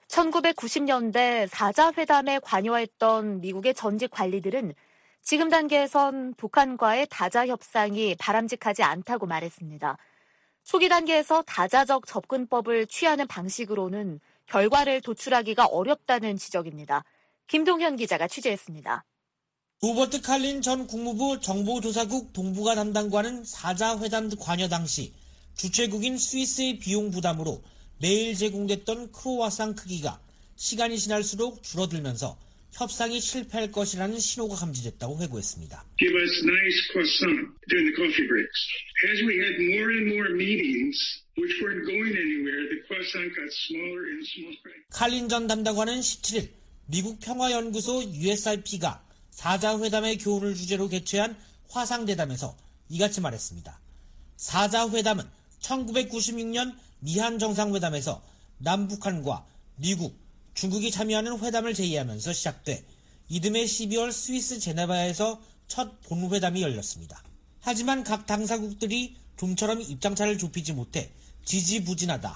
천구백구십 년대 사 자 회담에 관여했던 미국의 전직 관리들은 지금 단계에선 북한과의 다자 협상이 바람직하지 않다고 말했습니다. 초기 단계에서 다자적 접근법을 취하는 방식으로는 결과를 도출하기가 어렵다는 지적입니다. 김동현 기자가 취재했습니다. 로버트 칼린 전 국무부 정보조사국 동북아 담당관은 사 자 회담 관여 당시 주최국인 스위스의 비용 부담으로 매일 제공됐던 크로와상 크기가 시간이 지날수록 줄어들면서 협상이 실패할 것이라는 신호가 감지됐다고 회고했습니다. Give us nice croissant during the coffee breaks. As we had more and more meetings which weren't going anywhere, the croissant got smaller and smaller. 칼린 전 담당관은 십칠 일 미국 평화연구소 유에스아이피가 사 자 회담의 교훈을 주제로 개최한 화상대담에서 이같이 말했습니다. 사 자 회담은 천구백구십육 년 미한 정상회담에서 남북한과 미국, 중국이 참여하는 회담을 제의하면서 시작돼 이듬해 십이월 스위스 제네바에서 첫 본회담이 열렸습니다. 하지만 각 당사국들이 좀처럼 입장차를 좁히지 못해 지지부진하다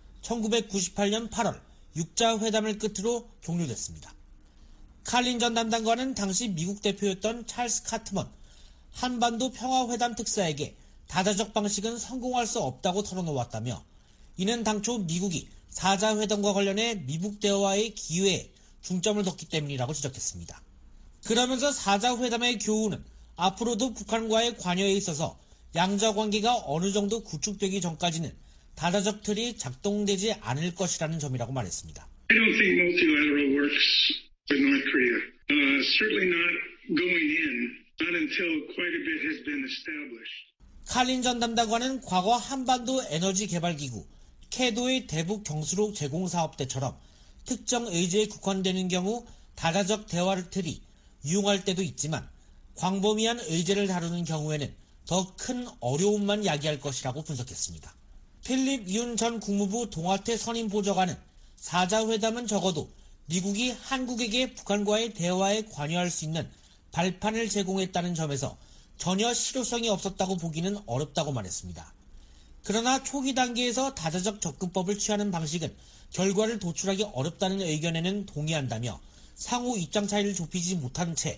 천구백구십팔 년 팔월 육 자 회담을 끝으로 종료됐습니다. 칼린 전 담당관은 당시 미국 대표였던 찰스 카트먼 한반도 평화회담 특사에게 다자적 방식은 성공할 수 없다고 털어놓았다며 이는 당초 미국이 사 자 회담과 관련해 미국 대화의 기회에 중점을 뒀기 때문이라고 지적했습니다. 그러면서 사 자 회담의 교훈은 앞으로도 북한과의 관여에 있어서 양자 관계가 어느 정도 구축되기 전까지는 다자적 틀이 작동되지 않을 것이라는 점이라고 말했습니다. I don't think multilateral works with North Korea. Uh, certainly not going in, not until quite a bit has been established. 칼린 전 담당관은 과거 한반도 에너지 개발 기구 캐도의 대북 경수로 제공 사업 때처럼 특정 의제에 국한되는 경우 다자적 대화를 틀이 유용할 때도 있지만 광범위한 의제를 다루는 경우에는 더 큰 어려움만 야기할 것이라고 분석했습니다. 필립 윤 전 국무부 동아태 선임 보좌관은 사 자 회담은 적어도 미국이 한국에게 북한과의 대화에 관여할 수 있는 발판을 제공했다는 점에서 전혀 실효성이 없었다고 보기는 어렵다고 말했습니다. 그러나 초기 단계에서 다자적 접근법을 취하는 방식은 결과를 도출하기 어렵다는 의견에는 동의한다며 상호 입장 차이를 좁히지 못한 채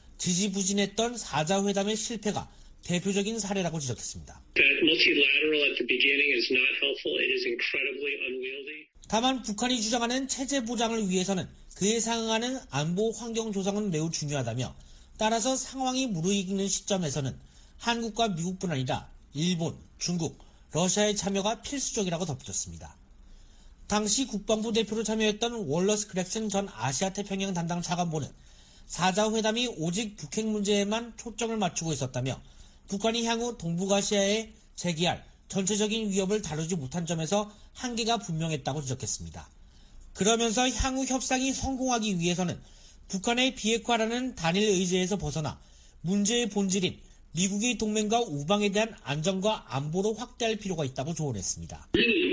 지지부진했던 사 자 회담의 실패가 대표적인 사례라고 지적했습니다. 다만 북한이 주장하는 체제 보장을 위해서는 그에 상응하는 안보 환경 조성은 매우 중요하다며 따라서 상황이 무르익는 시점에서는 한국과 미국뿐 아니라 일본, 중국, 러시아의 참여가 필수적이라고 덧붙였습니다. 당시 국방부 대표로 참여했던 월러스 그렉슨 전 아시아태평양 담당 차관보는 사 자 회담이 오직 북핵 문제에만 초점을 맞추고 있었다며 북한이 향후 동북아시아에 제기할 전체적인 위협을 다루지 못한 점에서 한계가 분명했다고 지적했습니다. 그러면서 향후 협상이 성공하기 위해서는 북한의 비핵화라는 단일 의제에서 벗어나 문제의 본질인 미국의 동맹과 우방에 대한 안정과 안보로 확대할 필요가 있다고 조언했습니다.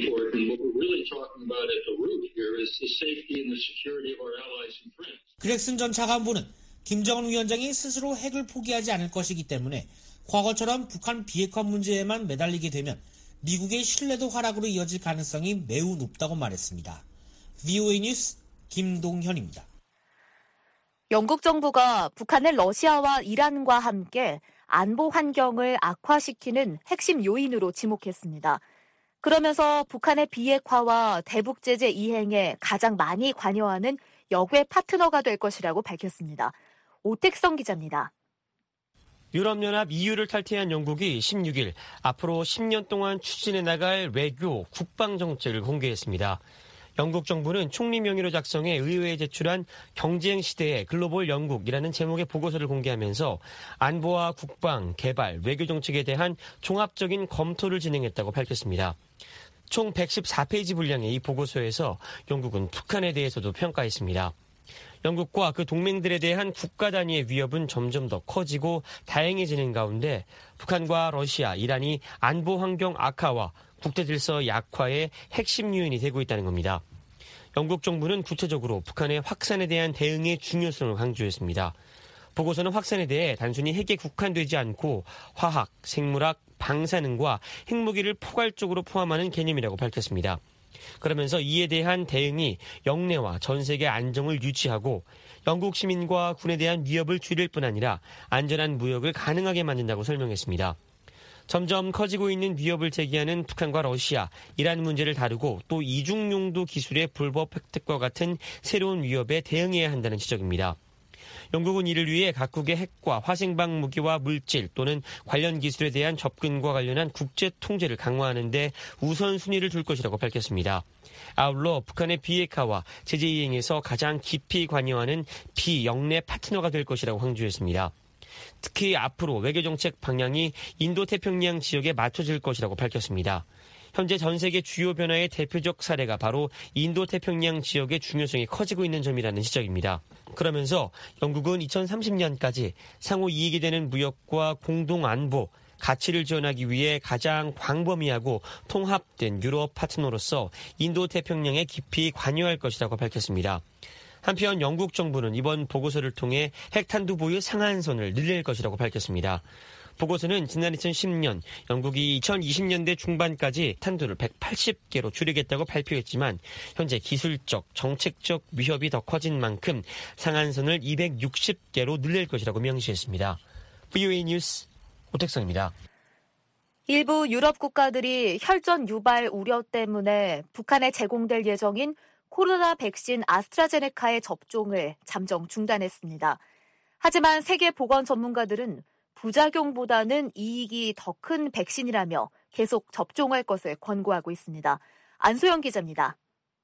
그렉슨 전 차관보는 김정은 위원장이 스스로 핵을 포기하지 않을 것이기 때문에 과거처럼 북한 비핵화 문제에만 매달리게 되면 미국의 신뢰도 하락으로 이어질 가능성이 매우 높다고 말했습니다. 브이오에이 뉴스 김동현입니다. 영국 정부가 북한을 러시아와 이란과 함께 안보 환경을 악화시키는 핵심 요인으로 지목했습니다. 그러면서 북한의 비핵화와 대북 제재 이행에 가장 많이 관여하는 역외 파트너가 될 것이라고 밝혔습니다. 오택성 기자입니다. 유럽연합 이유를 탈퇴한 영국이 십육 일 앞으로 십 년 동안 추진해 나갈 외교, 국방 정책을 공개했습니다. 영국 정부는 총리 명의로 작성해 의회에 제출한 경쟁 시대의 글로벌 영국이라는 제목의 보고서를 공개하면서 안보와 국방, 개발, 외교 정책에 대한 종합적인 검토를 진행했다고 밝혔습니다. 총 백십사 페이지 분량의 이 보고서에서 영국은 북한에 대해서도 평가했습니다. 영국과 그 동맹들에 대한 국가 단위의 위협은 점점 더 커지고 다양해지는 가운데 북한과 러시아, 이란이 안보 환경 악화와 국제 질서 약화의 핵심 요인이 되고 있다는 겁니다. 영국 정부는 구체적으로 북한의 확산에 대한 대응의 중요성을 강조했습니다. 보고서는 확산에 대해 단순히 핵에 국한되지 않고 화학, 생물학, 방사능과 핵무기를 포괄적으로 포함하는 개념이라고 밝혔습니다. 그러면서 이에 대한 대응이 영내와 전 세계 안정을 유지하고 영국 시민과 군에 대한 위협을 줄일 뿐 아니라 안전한 무역을 가능하게 만든다고 설명했습니다. 점점 커지고 있는 위협을 제기하는 북한과 러시아, 이란 문제를 다루고 또 이중용도 기술의 불법 획득과 같은 새로운 위협에 대응해야 한다는 지적입니다. 영국은 이를 위해 각국의 핵과 화생방 무기와 물질 또는 관련 기술에 대한 접근과 관련한 국제 통제를 강화하는 데 우선순위를 둘 것이라고 밝혔습니다. 아울러 북한의 비핵화와 제재 이행에서 가장 깊이 관여하는 비영내 파트너가 될 것이라고 강조했습니다. 특히 앞으로 외교정책 방향이 인도태평양 지역에 맞춰질 것이라고 밝혔습니다. 현재 전 세계 주요 변화의 대표적 사례가 바로 인도태평양 지역의 중요성이 커지고 있는 점이라는 지적입니다. 그러면서 영국은 이천삼십 년까지 상호 이익이 되는 무역과 공동 안보, 가치를 지원하기 위해 가장 광범위하고 통합된 유럽 파트너로서 인도태평양에 깊이 관여할 것이라고 밝혔습니다. 한편 영국 정부는 이번 보고서를 통해 핵탄두 보유 상한선을 늘릴 것이라고 밝혔습니다. 보고서는 지난 이천십 년 영국이 이천이십 년대 중반까지 탄두를 백팔십 개로 줄이겠다고 발표했지만 현재 기술적, 정책적 위협이 더 커진 만큼 상한선을 이백육십 개로 늘릴 것이라고 명시했습니다. 브이오에이 뉴스 오택성입니다. 일부 유럽 국가들이 혈전 유발 우려 때문에 북한에 제공될 예정인 코로나 백신 아스트라제네카의 접종을 잠정 중단했습니다. 하지만 세계 보건 전문가들은 부작용보다는 이익이 더 큰 백신이라며 계속 접종할 것을 권고하고 있습니다. 안소영 기자입니다.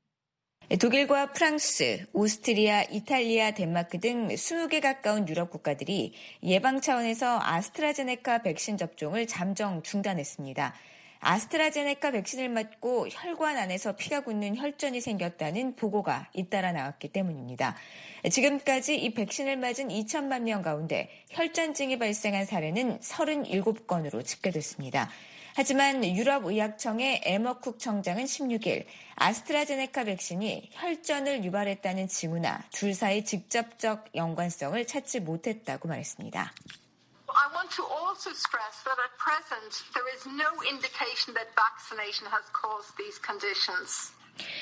독일과 프랑스, 오스트리아, 이탈리아, 덴마크 등 이십 개 가까운 유럽 국가들이 예방 차원에서 아스트라제네카 백신 접종을 잠정 중단했습니다. 아스트라제네카 백신을 맞고 혈관 안에서 피가 굳는 혈전이 생겼다는 보고가 잇따라 나왔기 때문입니다. 지금까지 이 백신을 맞은 이천만 명 가운데 혈전증이 발생한 사례는 삼십칠 건으로 집계됐습니다. 하지만 유럽의학청의 에머쿡 청장은 십육 일 아스트라제네카 백신이 혈전을 유발했다는 징후나 둘 사이 직접적 연관성을 찾지 못했다고 말했습니다. I want to also stress that at present there is no indication that vaccination has caused these conditions.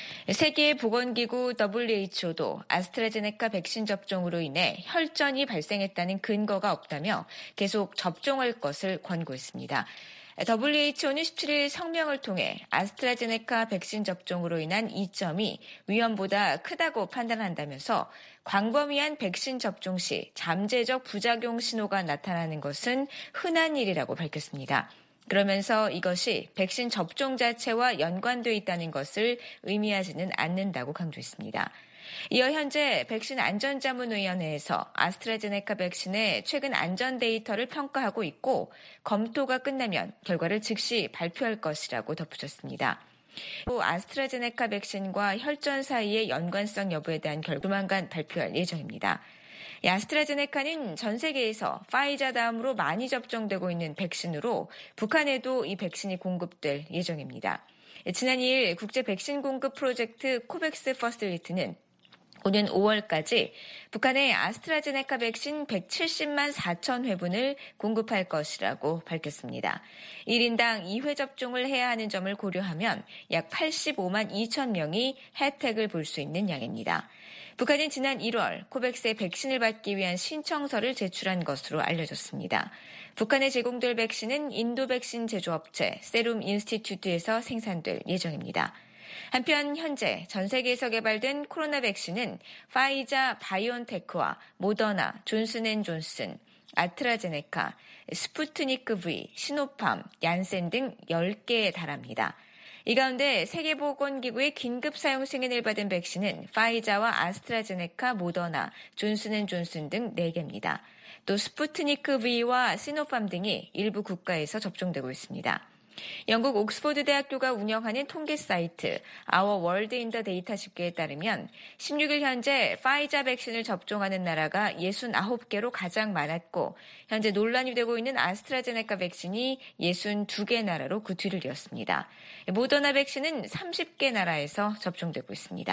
세계보건기구 더블유에이치오도 아스트라제네카 백신 접종으로 인해 혈전이 발생했다는 근거가 없다며 계속 접종할 것을 권고했습니다. 더블유에이치오는 십칠 일 성명을 통해 아스트라제네카 백신 접종으로 인한 이점이 위험보다 크다고 판단한다면서 광범위한 백신 접종 시 잠재적 부작용 신호가 나타나는 것은 흔한 일이라고 밝혔습니다. 그러면서 이것이 백신 접종 자체와 연관되어 있다는 것을 의미하지는 않는다고 강조했습니다. 이어 현재 백신 안전자문위원회에서 아스트라제네카 백신의 최근 안전 데이터를 평가하고 있고 검토가 끝나면 결과를 즉시 발표할 것이라고 덧붙였습니다. 또 아스트라제네카 백신과 혈전 사이의 연관성 여부에 대한 결과 조만간 발표할 예정입니다. 이 아스트라제네카는 전 세계에서 파이자 다음으로 많이 접종되고 있는 백신으로 북한에도 이 백신이 공급될 예정입니다. 지난 이 일 국제 백신 공급 프로젝트 코백스 퍼실리티는 오는 오월까지 북한에 아스트라제네카 백신 백칠십만 사천 회분을 공급할 것이라고 밝혔습니다. 일 인당 이 회 접종을 해야 하는 점을 고려하면 약 팔십오만 이천 명이 혜택을 볼 수 있는 양입니다. 북한은 지난 일월 코백스의 백신을 받기 위한 신청서를 제출한 것으로 알려졌습니다. 북한에 제공될 백신은 인도 백신 제조업체 세룸 인스티튜트에서 생산될 예정입니다. 한편 현재 전 세계에서 개발된 코로나 백신은 파이자 바이온테크와 모더나, 존슨앤존슨, 아스트라제네카, 스푸트니크 V, 시노팜, 얀센 등 열 개에 달합니다. 이 가운데 세계보건기구의 긴급 사용 승인을 받은 백신은 파이자와 아스트라제네카, 모더나, 존슨앤존슨 등 네 개입니다. 또 스푸트니크 V와 시노팜 등이 일부 국가에서 접종되고 있습니다. 영국 옥스퍼드 대학교가 운영하는 통계 사이트 Our World in the Data 집계에 따르면 십육 일 현재 파이자 백신을 접종하는 나라가 육십구 개로 가장 많았고 현재 논란이 되고 있는 아스트라제네카 백신이 육십이 개 나라로 그 뒤를 이었습니다. 모더나 백신은 삼십 개 나라에서 접종되고 있습니다.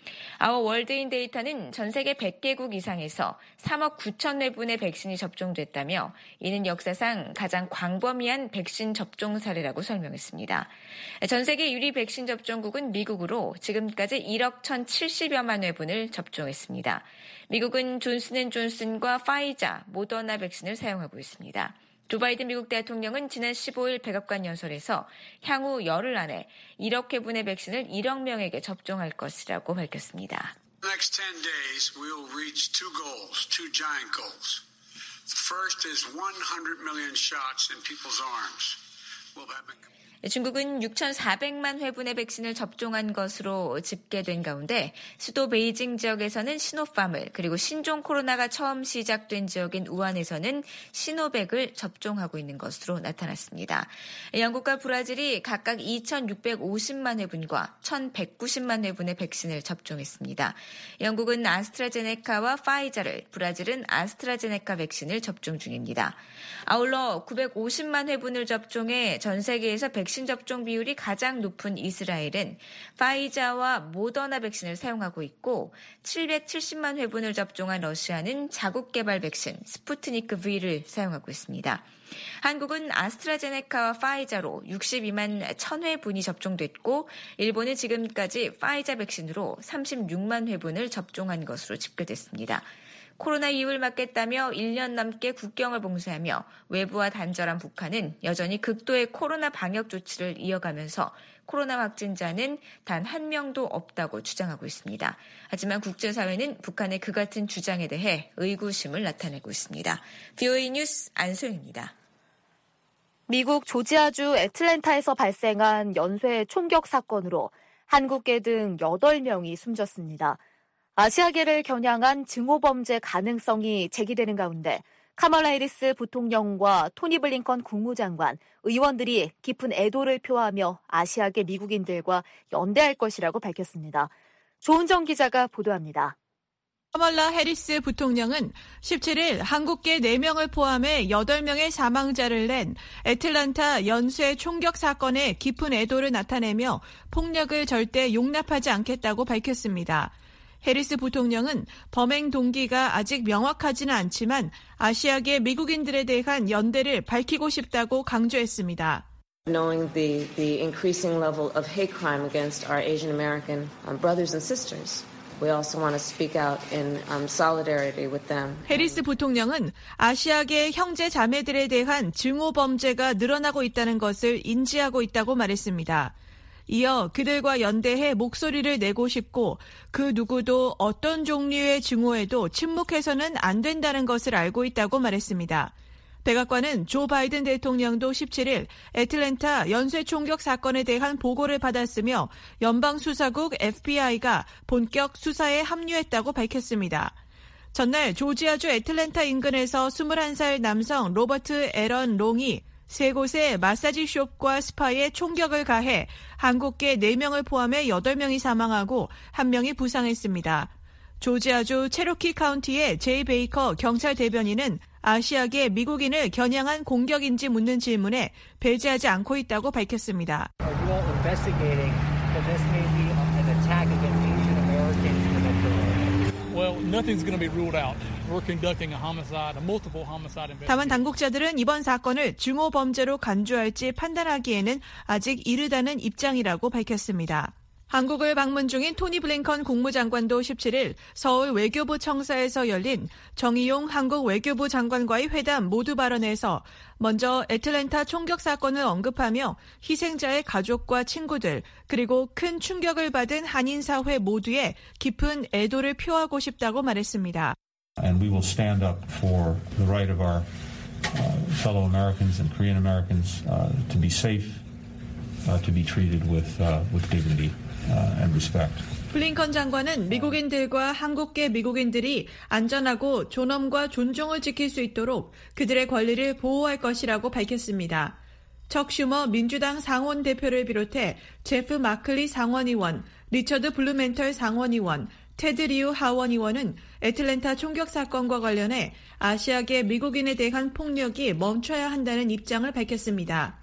아워 월드인 데이터는 전 세계 백 개국 이상에서 삼억 구천 회분의 백신이 접종됐다며 이는 역사상 가장 광범위한 백신 접종 사례라고 설명했습니다. 전 세계 유리 백신 접종국은 미국으로 지금까지 일억 천칠십여만 회분을 접종했습니다. 미국은 존슨앤존슨과 파이자, 모더나 백신을 사용하고 있습니다. 조 바이든 미국 대통령은 지난 십오일 백악관 연설에서 향후 열흘 안에 일억 회분의 백신을 일억 명에게 접종할 것이라고 밝혔습니다. In the next ten days, we will reach two goals, two giant goals. The first is one hundred million shots in people's arms. We'll have 중국은 육천사백만 회분의 백신을 접종한 것으로 집계된 가운데 수도 베이징 지역에서는 시노팜을 그리고 신종 코로나가 처음 시작된 지역인 우한에서는 시노백을 접종하고 있는 것으로 나타났습니다. 영국과 브라질이 각각 이천육백오십만 회분과 천백구십만 회분의 백신을 접종했습니다. 영국은 아스트라제네카와 파이자를, 브라질은 아스트라제네카 백신을 접종 중입니다. 아울러 구백오십만 회분을 접종해 전 세계에서 백신 백신 접종 비율이 가장 높은 이스라엘은 파이자와 모더나 백신을 사용하고 있고 칠백칠십만 회분을 접종한 러시아는 자국 개발 백신 스푸트니크 V를 사용하고 있습니다. 한국은 아스트라제네카와 파이자로 육십이만 천 회분이 접종됐고 일본은 지금까지 파이자 백신으로 삼십육만 회분을 접종한 것으로 집계됐습니다. 코로나 이유를 막겠다며 일 년 넘게 국경을 봉쇄하며 외부와 단절한 북한은 여전히 극도의 코로나 방역 조치를 이어가면서 코로나 확진자는 단 한 명도 없다고 주장하고 있습니다. 하지만 국제사회는 북한의 그 같은 주장에 대해 의구심을 나타내고 있습니다. 브이오에이 뉴스 안소영입니다. 미국 조지아주 애틀랜타에서 발생한 연쇄 총격 사건으로 한국계 등 여덟 명이 숨졌습니다. 아시아계를 겨냥한 증오범죄 가능성이 제기되는 가운데 카말라 해리스 부통령과 토니 블링컨 국무장관, 의원들이 깊은 애도를 표하며 아시아계 미국인들과 연대할 것이라고 밝혔습니다. 조은정 기자가 보도합니다. 카말라 해리스 부통령은 십칠일 한국계 네 명을 포함해 여덟 명의 사망자를 낸 애틀랜타 연쇄 총격 사건에 깊은 애도를 나타내며 폭력을 절대 용납하지 않겠다고 밝혔습니다. 해리스 부통령은 범행 동기가 아직 명확하지는 않지만 아시아계 미국인들에 대한 연대를 밝히고 싶다고 강조했습니다. Knowing the, the increasing level of hate crime against our Asian American um, brothers and sisters, we also want to speak out in um, solidarity with them. 해리스 부통령은 아시아계 형제 자매들에 대한 증오 범죄가 늘어나고 있다는 것을 인지하고 있다고 말했습니다. 이어 그들과 연대해 목소리를 내고 싶고 그 누구도 어떤 종류의 증오에도 침묵해서는 안 된다는 것을 알고 있다고 말했습니다. 백악관은 조 바이든 대통령도 십칠일 애틀랜타 연쇄 총격 사건에 대한 보고를 받았으며 연방수사국 에프비아이가 본격 수사에 합류했다고 밝혔습니다. 전날 조지아주 애틀랜타 인근에서 스물한 살 남성 로버트 에런 롱이 세 곳의 마사지 숍과 스파에 총격을 가해 한국계 네 명을 포함해 여덟 명이 사망하고 한 명이 부상했습니다. 조지아주 체로키 카운티의 제이 베이커 경찰 대변인은 아시아계 미국인을 겨냥한 공격인지 묻는 질문에 배제하지 않고 있다고 밝혔습니다. 다만 당국자들은 이번 사건을 증오 범죄로 간주할지 판단하기에는 아직 이르다는 입장이라고 밝혔습니다. 한국을 방문 중인 토니 블링컨 국무장관도 십칠일 서울 외교부 청사에서 열린 정의용 한국 외교부 장관과의 회담 모두 발언에서 먼저 애틀랜타 총격 사건을 언급하며 희생자의 가족과 친구들 그리고 큰 충격을 받은 한인 사회 모두에 깊은 애도를 표하고 싶다고 말했습니다. And we will stand up for the right of our uh, fellow Americans and Korean Americans uh, to be safe, uh, to be treated with uh, with dignity. 블링컨 장관은 미국인들과 한국계 미국인들이 안전하고 존엄과 존중을 지킬 수 있도록 그들의 권리를 보호할 것이라고 밝혔습니다. 척 슈머 민주당 상원 대표를 비롯해 제프 마클리 상원의원, 리처드 블루멘털 상원의원, 테드 리우 하원의원은 애틀랜타 총격 사건과 관련해 아시아계 미국인에 대한 폭력이 멈춰야 한다는 입장을 밝혔습니다.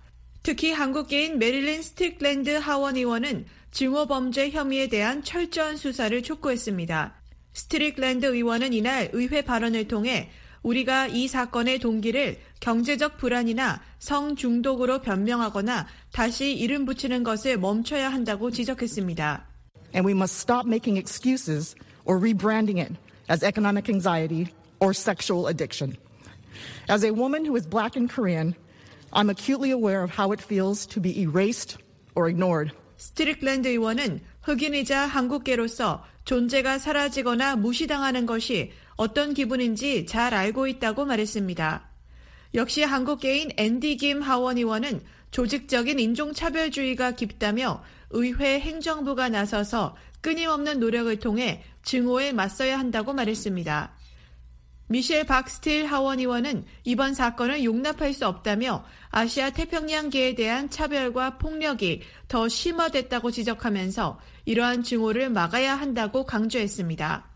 특히 한국계인 메릴린 스틱랜드 하원 의원은 증오범죄 혐의에 대한 철저한 수사를 촉구했습니다. 스틱랜드 의원은 이날 의회 발언을 통해 우리가 이 사건의 동기를 경제적 불안이나 성중독으로 변명하거나 다시 이름 붙이는 것을 멈춰야 한다고 지적했습니다. And we must stop making excuses or rebranding it as economic anxiety or sexual addiction. As a woman who is black and Korean, I'm acutely aware of how it feels to be erased or ignored. 스트릭랜드 의원은 흑인이자 한국계로서 존재가 사라지거나 무시당하는 것이 어떤 기분인지 잘 알고 있다고 말했습니다. 역시 한국계인 앤디 김 하원 의원은 조직적인 인종차별주의가 깊다며 의회 행정부가 나서서 끊임없는 노력을 통해 증오에 맞서야 한다고 말했습니다. 미셸 박스틸 하원 의원은 이번 사건을 용납할 수 없다며 아시아 태평양계에 대한 차별과 폭력이 더 심화됐다고 지적하면서 이러한 증오를 막아야 한다고 강조했습니다.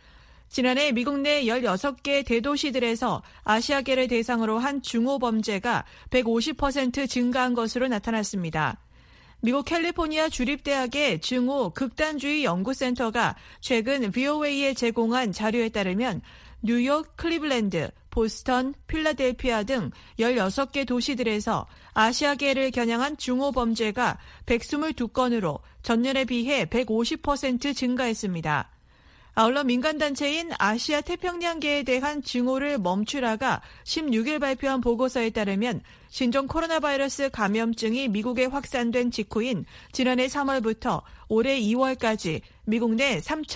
지난해 미국 내 열여섯 개 대도시들에서 아시아계를 대상으로 한 증오 범죄가 백오십 퍼센트 증가한 것으로 나타났습니다. 미국 캘리포니아 주립대학의 증오 극단주의 연구센터가 최근 브이오에이에 제공한 자료에 따르면 뉴욕, 클리블랜드, 보스턴, 필라델피아 등 열여섯 개 도시들에서 아시아계를 겨냥한 증오 범죄가 백이십이 건으로 전년에 비해 백오십 퍼센트 증가했습니다. 아울러 민간단체인 아시아 태평양계에 대한 증오를 멈추라가 십육 일 발표한 보고서에 따르면 신종 코로나 바이러스 감염증이 미국에 확산된 직후인 지난해 삼월부터 올해 이월까지 미국 내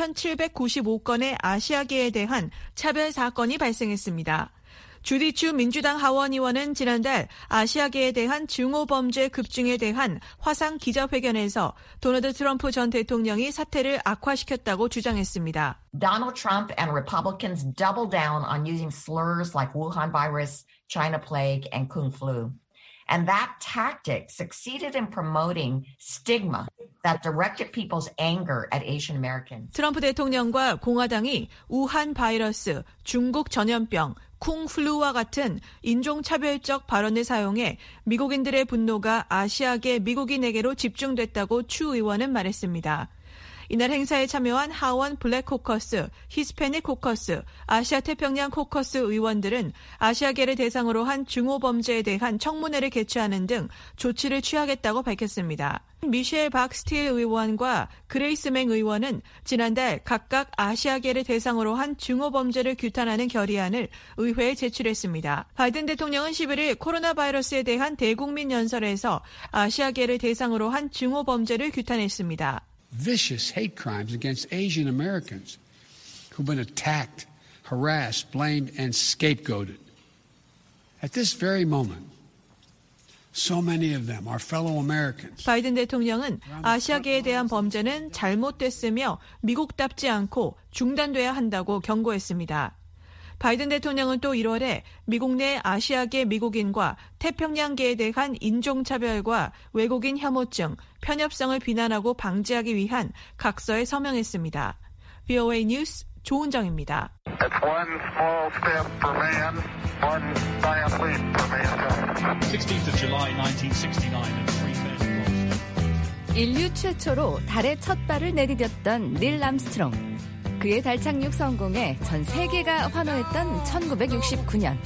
삼천칠백구십오 건의 아시아계에 대한 차별 사건이 발생했습니다. 주디 추 민주당 하원 의원은 지난달 아시아계에 대한 증오 범죄 급증에 대한 화상 기자회견에서 도널드 트럼프 전 대통령이 사태를 악화시켰다고 주장했습니다. Donald Trump and Republicans doubled down on using slurs like Wuhan virus, China plague, and Kung flu. And that tactic succeeded in promoting stigma that directed people's anger at Asian Americans. 트럼프 대통령과 공화당이 우한 바이러스, 중국 전염병, 쿵플루와 같은 인종차별적 발언을 사용해 미국인들의 분노가 아시아계 미국인에게로 집중됐다고 추 의원은 말했습니다. 이날 행사에 참여한 하원 블랙 코커스, 히스패닉 코커스, 아시아 태평양 코커스 의원들은 아시아계를 대상으로 한 증오 범죄에 대한 청문회를 개최하는 등 조치를 취하겠다고 밝혔습니다. 미셸 박스틸 의원과 그레이스 맹 의원은 지난달 각각 아시아계를 대상으로 한 증오 범죄를 규탄하는 결의안을 의회에 제출했습니다. 바이든 대통령은 십일 일 코로나 바이러스에 대한 대국민 연설에서 아시아계를 대상으로 한 증오 범죄를 규탄했습니다. Vicious hate crimes against Asian Americans who've been attacked, harassed, blamed, and scapegoated. At this very moment, so many of them are fellow Americans. 바이든 대통령은 아시아계에 대한 범죄는 잘못됐으며 미국답지 않고 중단돼야 한다고 경고했습니다. 바이든 대통령은 또 일월에 미국 내 아시아계 미국인과 태평양계에 대한 인종차별과 외국인 혐오증, 편협성을 비난하고 방지하기 위한 각서에 서명했습니다. 브이오에이 뉴스 조은정입니다. 인류 최초로 달에 첫 발을 내디뎠던 닐 암스트롱. 그의 달 착륙 성공에 전 세계가 환호했던 천구백육십구 년.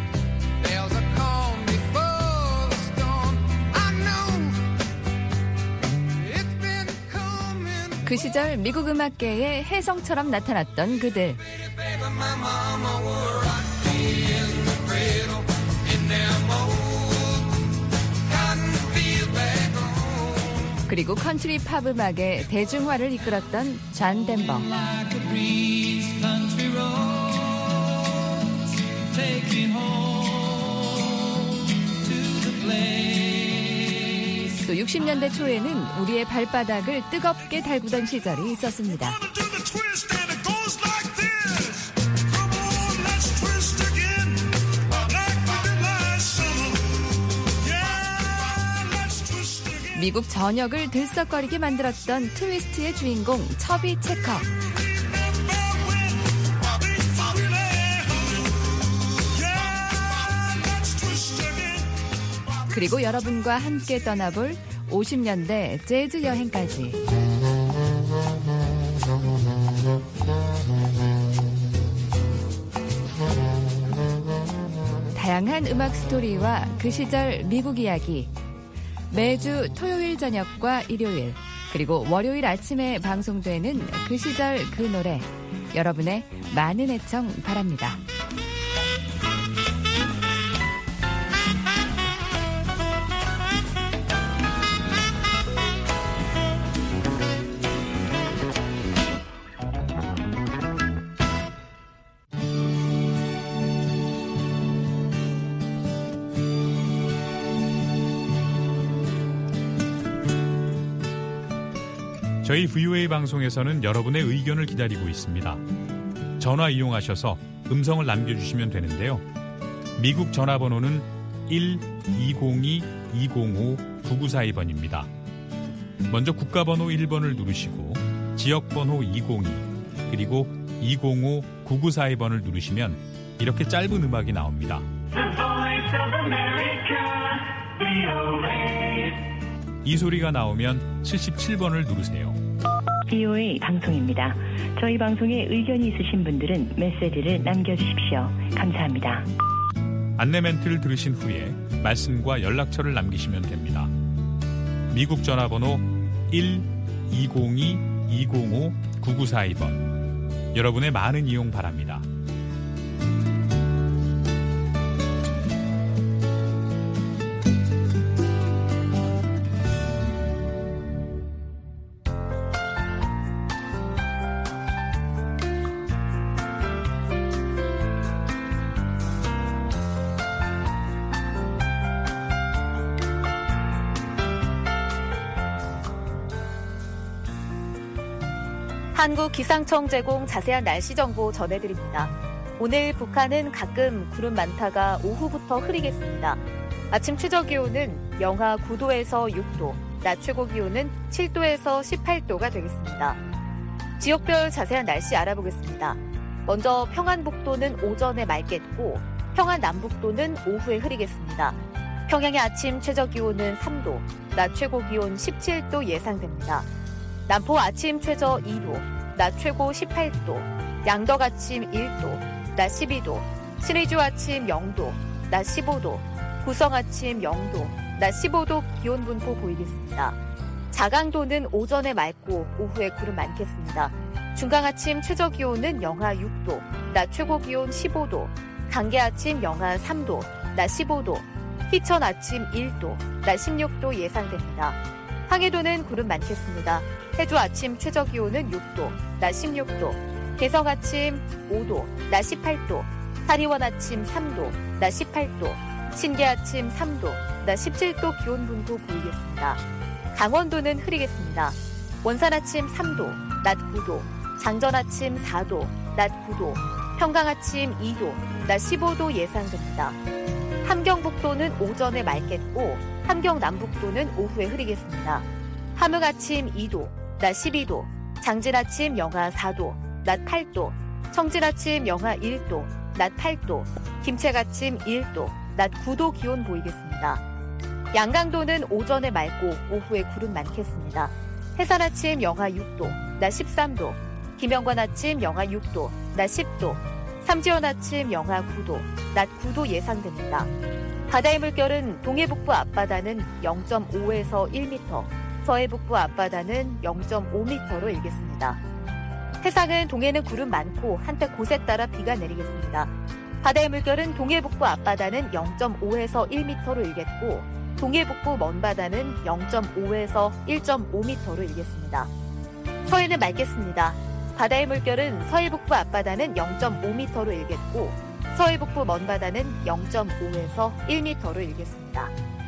그 시절 미국 음악계의 혜성처럼 나타났던 그들. 그리고 컨트리 팝 음악의 대중화를 이끌었던 잔 덴버. 또 육십 년대 초에는 우리의 발바닥을 뜨겁게 달구던 시절이 있었습니다. 미국 전역을 들썩거리게 만들었던 트위스트의 주인공 처비 체커. 그리고 여러분과 함께 떠나볼 오십 년대 재즈 여행까지. 다양한 음악 스토리와 그 시절 미국 이야기. 매주 토요일 저녁과 일요일, 그리고 월요일 아침에 방송되는 그 시절 그 노래. 여러분의 많은 애청 바랍니다. 저희 브이오에이 방송에서는 여러분의 의견을 기다리고 있습니다. 전화 이용하셔서 음성을 남겨주시면 되는데요. 미국 전화번호는 일 이공이 이공오 구구사이 번입니다. 먼저 국가번호 일 번을 누르시고 지역번호 이공이 그리고 이공오 구구사이 번을 누르시면 이렇게 짧은 음악이 나옵니다. 이 소리가 나오면 칠십칠 번을 누르세요. 브이오에이 방송입니다. 저희 방송에 의견이 있으신 분들은 메시지를 남겨주십시오. 감사합니다. 안내 멘트를 들으신 후에 말씀과 연락처를 남기시면 됩니다. 미국 전화번호 일 이공이 이공오 구구사이 번. 여러분의 많은 이용 바랍니다. 한국기상청 제공 자세한 날씨 정보 전해드립니다. 오늘 북한은 가끔 구름 많다가 오후부터 흐리겠습니다. 아침 최저기온은 영하 구 도에서 육 도, 낮 최고기온은 칠 도에서 십팔 도가 되겠습니다. 지역별 자세한 날씨 알아보겠습니다. 먼저 평안북도는 오전에 맑겠고 평안남북도는 오후에 흐리겠습니다. 평양의 아침 최저기온은 삼 도, 낮 최고기온 십칠 도 예상됩니다. 남포 아침 최저 이 도, 낮 최고 십팔 도, 양덕 아침 일 도, 낮 십이 도, 신의주 아침 영 도, 낮 십오 도, 구성 아침 영 도, 낮 십오 도 기온 분포 보이겠습니다. 자강도는 오전에 맑고 오후에 구름 많겠습니다. 중강 아침 최저 기온은 영하 육 도, 낮 최고 기온 십오 도, 강계 아침 영하 삼 도, 낮 십오 도, 희천 아침 일 도, 낮 십육 도 예상됩니다. 황해도는 구름 많겠습니다. 해주 아침 최저기온은 육 도, 낮 십육 도, 개성 아침 오 도, 낮 십팔 도, 사리원 아침 삼 도, 낮 십팔 도, 신계 아침 삼 도, 낮 십칠 도 기온 분포 보이겠습니다. 강원도는 흐리겠습니다. 원산 아침 삼 도, 낮 구 도, 장전 아침 사 도, 낮 구 도, 평강 아침 이 도, 낮 십오 도 예상됩니다. 함경북도는 오전에 맑겠고 함경남북도는 오후에 흐리겠습니다. 함흥 아침 이 도, 낮 십이 도, 장진 아침 영하 사 도, 낮 팔 도, 청진 아침 영하 일 도, 낮 팔 도, 김책 아침 일 도, 낮 구 도 기온 보이겠습니다. 양강도는 오전에 맑고 오후에 구름 많겠습니다. 해산 아침 영하 육 도, 낮 십삼 도, 김영관 아침 영하 육 도, 낮 십 도, 삼지연 아침 영하 구 도, 낮 구 도 예상됩니다. 바다의 물결은 동해북부 앞바다는 영 점 오에서 일 미터, 서해북부 앞바다는 영 점 오 미터로 일겠습니다. 해상은 동해는 구름 많고 한때 곳에 따라 비가 내리겠습니다. 바다의 물결은 동해북부 앞바다는 영 점 오에서 일 미터로 일겠고 동해북부 먼바다는 영 점 오에서 일 점 오 미터로 일겠습니다. 서해는 맑겠습니다. 바다의 물결은 서해북부 앞바다는 영 점 오 미터로 일겠고 서해북부 먼바다는 영 점 오에서 일 미터로 일겠습니다.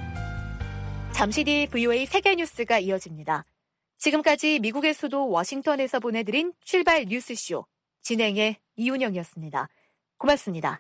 잠시 뒤 브이오에이 세계뉴스가 이어집니다. 지금까지 미국의 수도 워싱턴에서 보내드린 출발 뉴스쇼 진행의 이윤영이었습니다. 고맙습니다.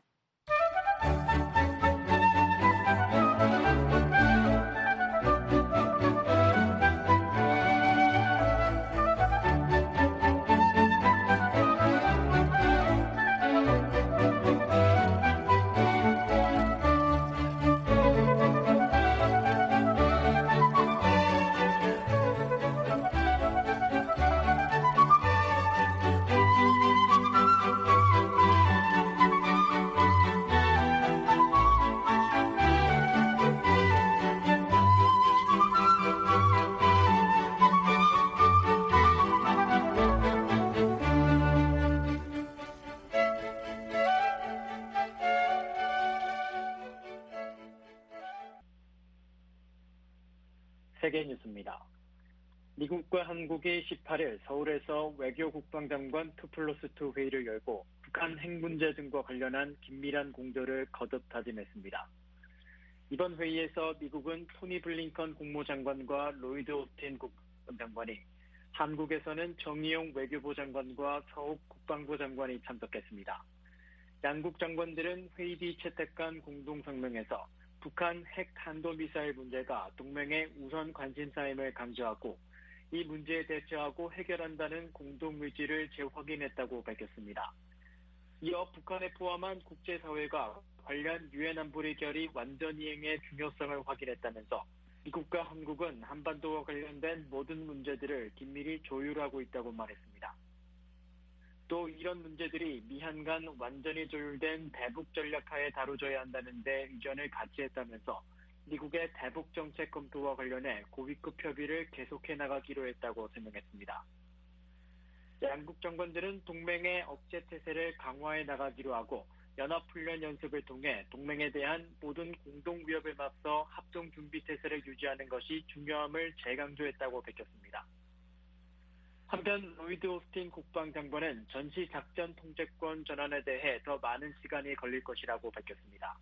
세계뉴스입니다. 미국과 한국이 십팔 일 서울에서 외교국방장관 투 플러스 투 회의를 열고 북한 핵 문제 등과 관련한 긴밀한 공조를 거듭 다짐했습니다. 이번 회의에서 미국은 토니 블링컨 국무장관과 로이드 오스틴 국방장관이, 한국에서는 정의용 외교부 장관과 서욱 국방부 장관이 참석했습니다. 양국 장관들은 회의 뒤 채택한 공동성명에서 북한 핵 탄도미사일 문제가 동맹의 우선 관심사임을 강조하고 이 문제에 대처하고 해결한다는 공동의지를 재확인했다고 밝혔습니다. 이어 북한을 포함한 국제사회가 관련 유엔 안보리 결의 완전 이행의 중요성을 확인했다면서 미국과 한국은 한반도와 관련된 모든 문제들을 긴밀히 조율하고 있다고 말했습니다. 또 이런 문제들이 미한 간 완전히 조율된 대북 전략하에 다뤄져야 한다는 데 의견을 같이 했다면서 미국의 대북 정책 검토와 관련해 고위급 협의를 계속해 나가기로 했다고 설명했습니다. 양국 정권들은 동맹의 억제 태세를 강화해 나가기로 하고 연합훈련 연습을 통해 동맹에 대한 모든 공동 위협을 맞서 합동 준비 태세를 유지하는 것이 중요함을 재강조했다고 밝혔습니다. 한편 로이드 오스틴 국방장관은 전시 작전 통제권 전환에 대해 더 많은 시간이 걸릴 것이라고 밝혔습니다.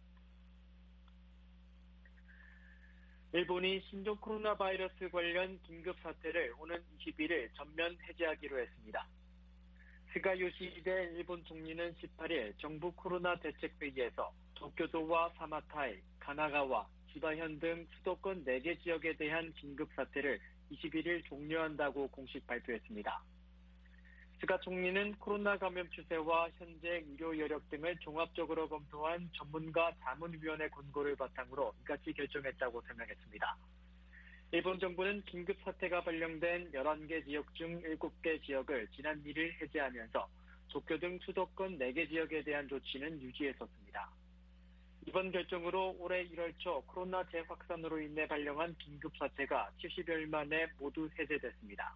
일본이 신종 코로나 바이러스 관련 긴급 사태를 오는 이십일 일 전면 해제하기로 했습니다. 스가 요시히데 일본 총리는 십팔 일 정부 코로나 대책회의에서 도쿄도와 사마타이, 가나가와, 지바현 등 수도권 네 개 지역에 대한 긴급 사태를 이십일 일 종료한다고 공식 발표했습니다. 스가 총리는 코로나 감염 추세와 현재 의료 여력 등을 종합적으로 검토한 전문가 자문위원회 권고를 바탕으로 이같이 결정했다고 설명했습니다. 일본 정부는 긴급 사태가 발령된 열한 개 지역 중 일곱 개 지역을 지난 일 일 해제하면서 도쿄 등 수도권 네 개 지역에 대한 조치는 유지했었습니다. 이번 결정으로 올해 일월 초 코로나 재확산으로 인해 발령한 긴급 사태가 칠십여일 만에 모두 해제됐습니다.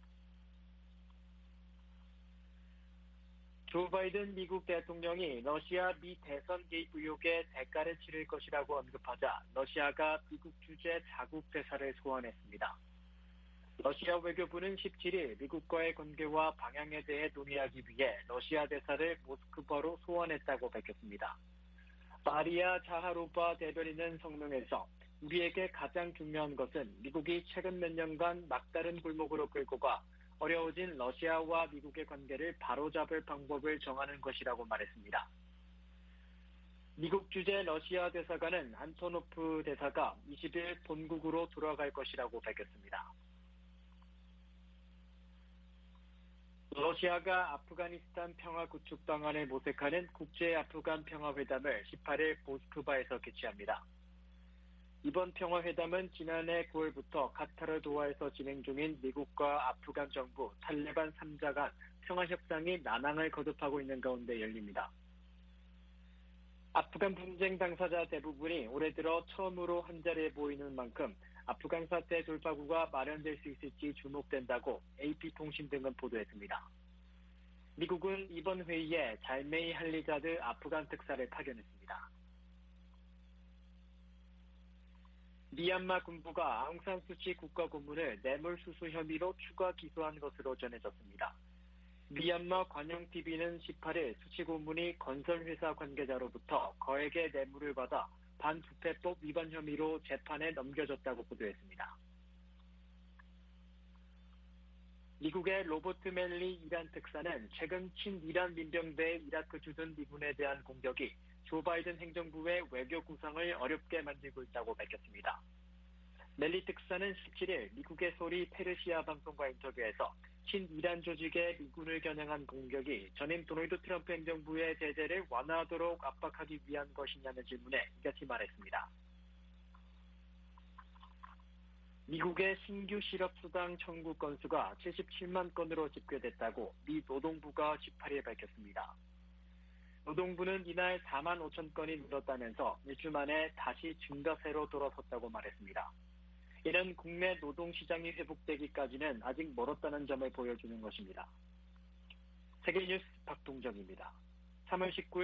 조 바이든 미국 대통령이 러시아 미 대선 개입 의혹에 대가를 치를 것이라고 언급하자 러시아가 미국 주재 자국 대사를 소환했습니다. 러시아 외교부는 십칠 일 미국과의 관계와 방향에 대해 논의하기 위해 러시아 대사를 모스크바로 소환했다고 밝혔습니다. 마리아 자하로바 대변인은 성명에서 우리에게 가장 중요한 것은 미국이 최근 몇 년간 막다른 골목으로 끌고 가 어려워진 러시아와 미국의 관계를 바로잡을 방법을 정하는 것이라고 말했습니다. 미국 주재 러시아 대사관은 안토노프 대사가 이십 일 본국으로 돌아갈 것이라고 밝혔습니다. 러시아가 아프가니스탄 평화 구축 방안을 모색하는 국제 아프간 평화회담을 십팔 일 모스크바에서 개최합니다. 이번 평화회담은 지난해 구월부터 카타르 도하에서 진행 중인 미국과 아프간 정부, 탈레반 삼 자 간 평화협상이 난항을 거듭하고 있는 가운데 열립니다. 아프간 분쟁 당사자 대부분이 올해 들어 처음으로 한자리에 모이는 만큼 아프간 사태 돌파구가 마련될 수 있을지 주목된다고 에이피통신 등은 보도했습니다. 미국은 이번 회의에 잘메이 할리자드 아프간 특사를 파견했습니다. 미얀마 군부가 아웅산수치 국가고문을 뇌물수수 혐의로 추가 기소한 것으로 전해졌습니다. 미얀마 관영티비는 십팔 일 수치 고문이 건설회사 관계자로부터 거액의 뇌물을 받아 반부패법 위반 혐의로 재판에 넘겨졌다고 보도했습니다. 미국의 로버트 멜리 이란 특사는 최근 친이란 민병대의 이라크 주둔 미군에 대한 공격이 조 바이든 행정부의 외교 구상을 어렵게 만들고 있다고 밝혔습니다. 멜리 특사는 십칠 일 미국의 소리 페르시아 방송과 인터뷰에서 친이란 조직의 미군을 겨냥한 공격이 전임 도널드 트럼프 행정부의 제재를 완화하도록 압박하기 위한 것이냐는 질문에 이같이 말했습니다. 미국의 신규 실업수당 청구 건수가 칠십칠만 건으로 집계됐다고 미 노동부가 십팔 일 밝혔습니다. 노동부는 이날 사만 오천 건이 늘었다면서 일주 만에 다시 증가세로 돌아섰다고 말했습니다. 이는 국내 노동시장이 회복되기까지는 아직 멀었다는 점을 보여주는 것입니다. 세계뉴스 박동정입니다. 삼월 십구일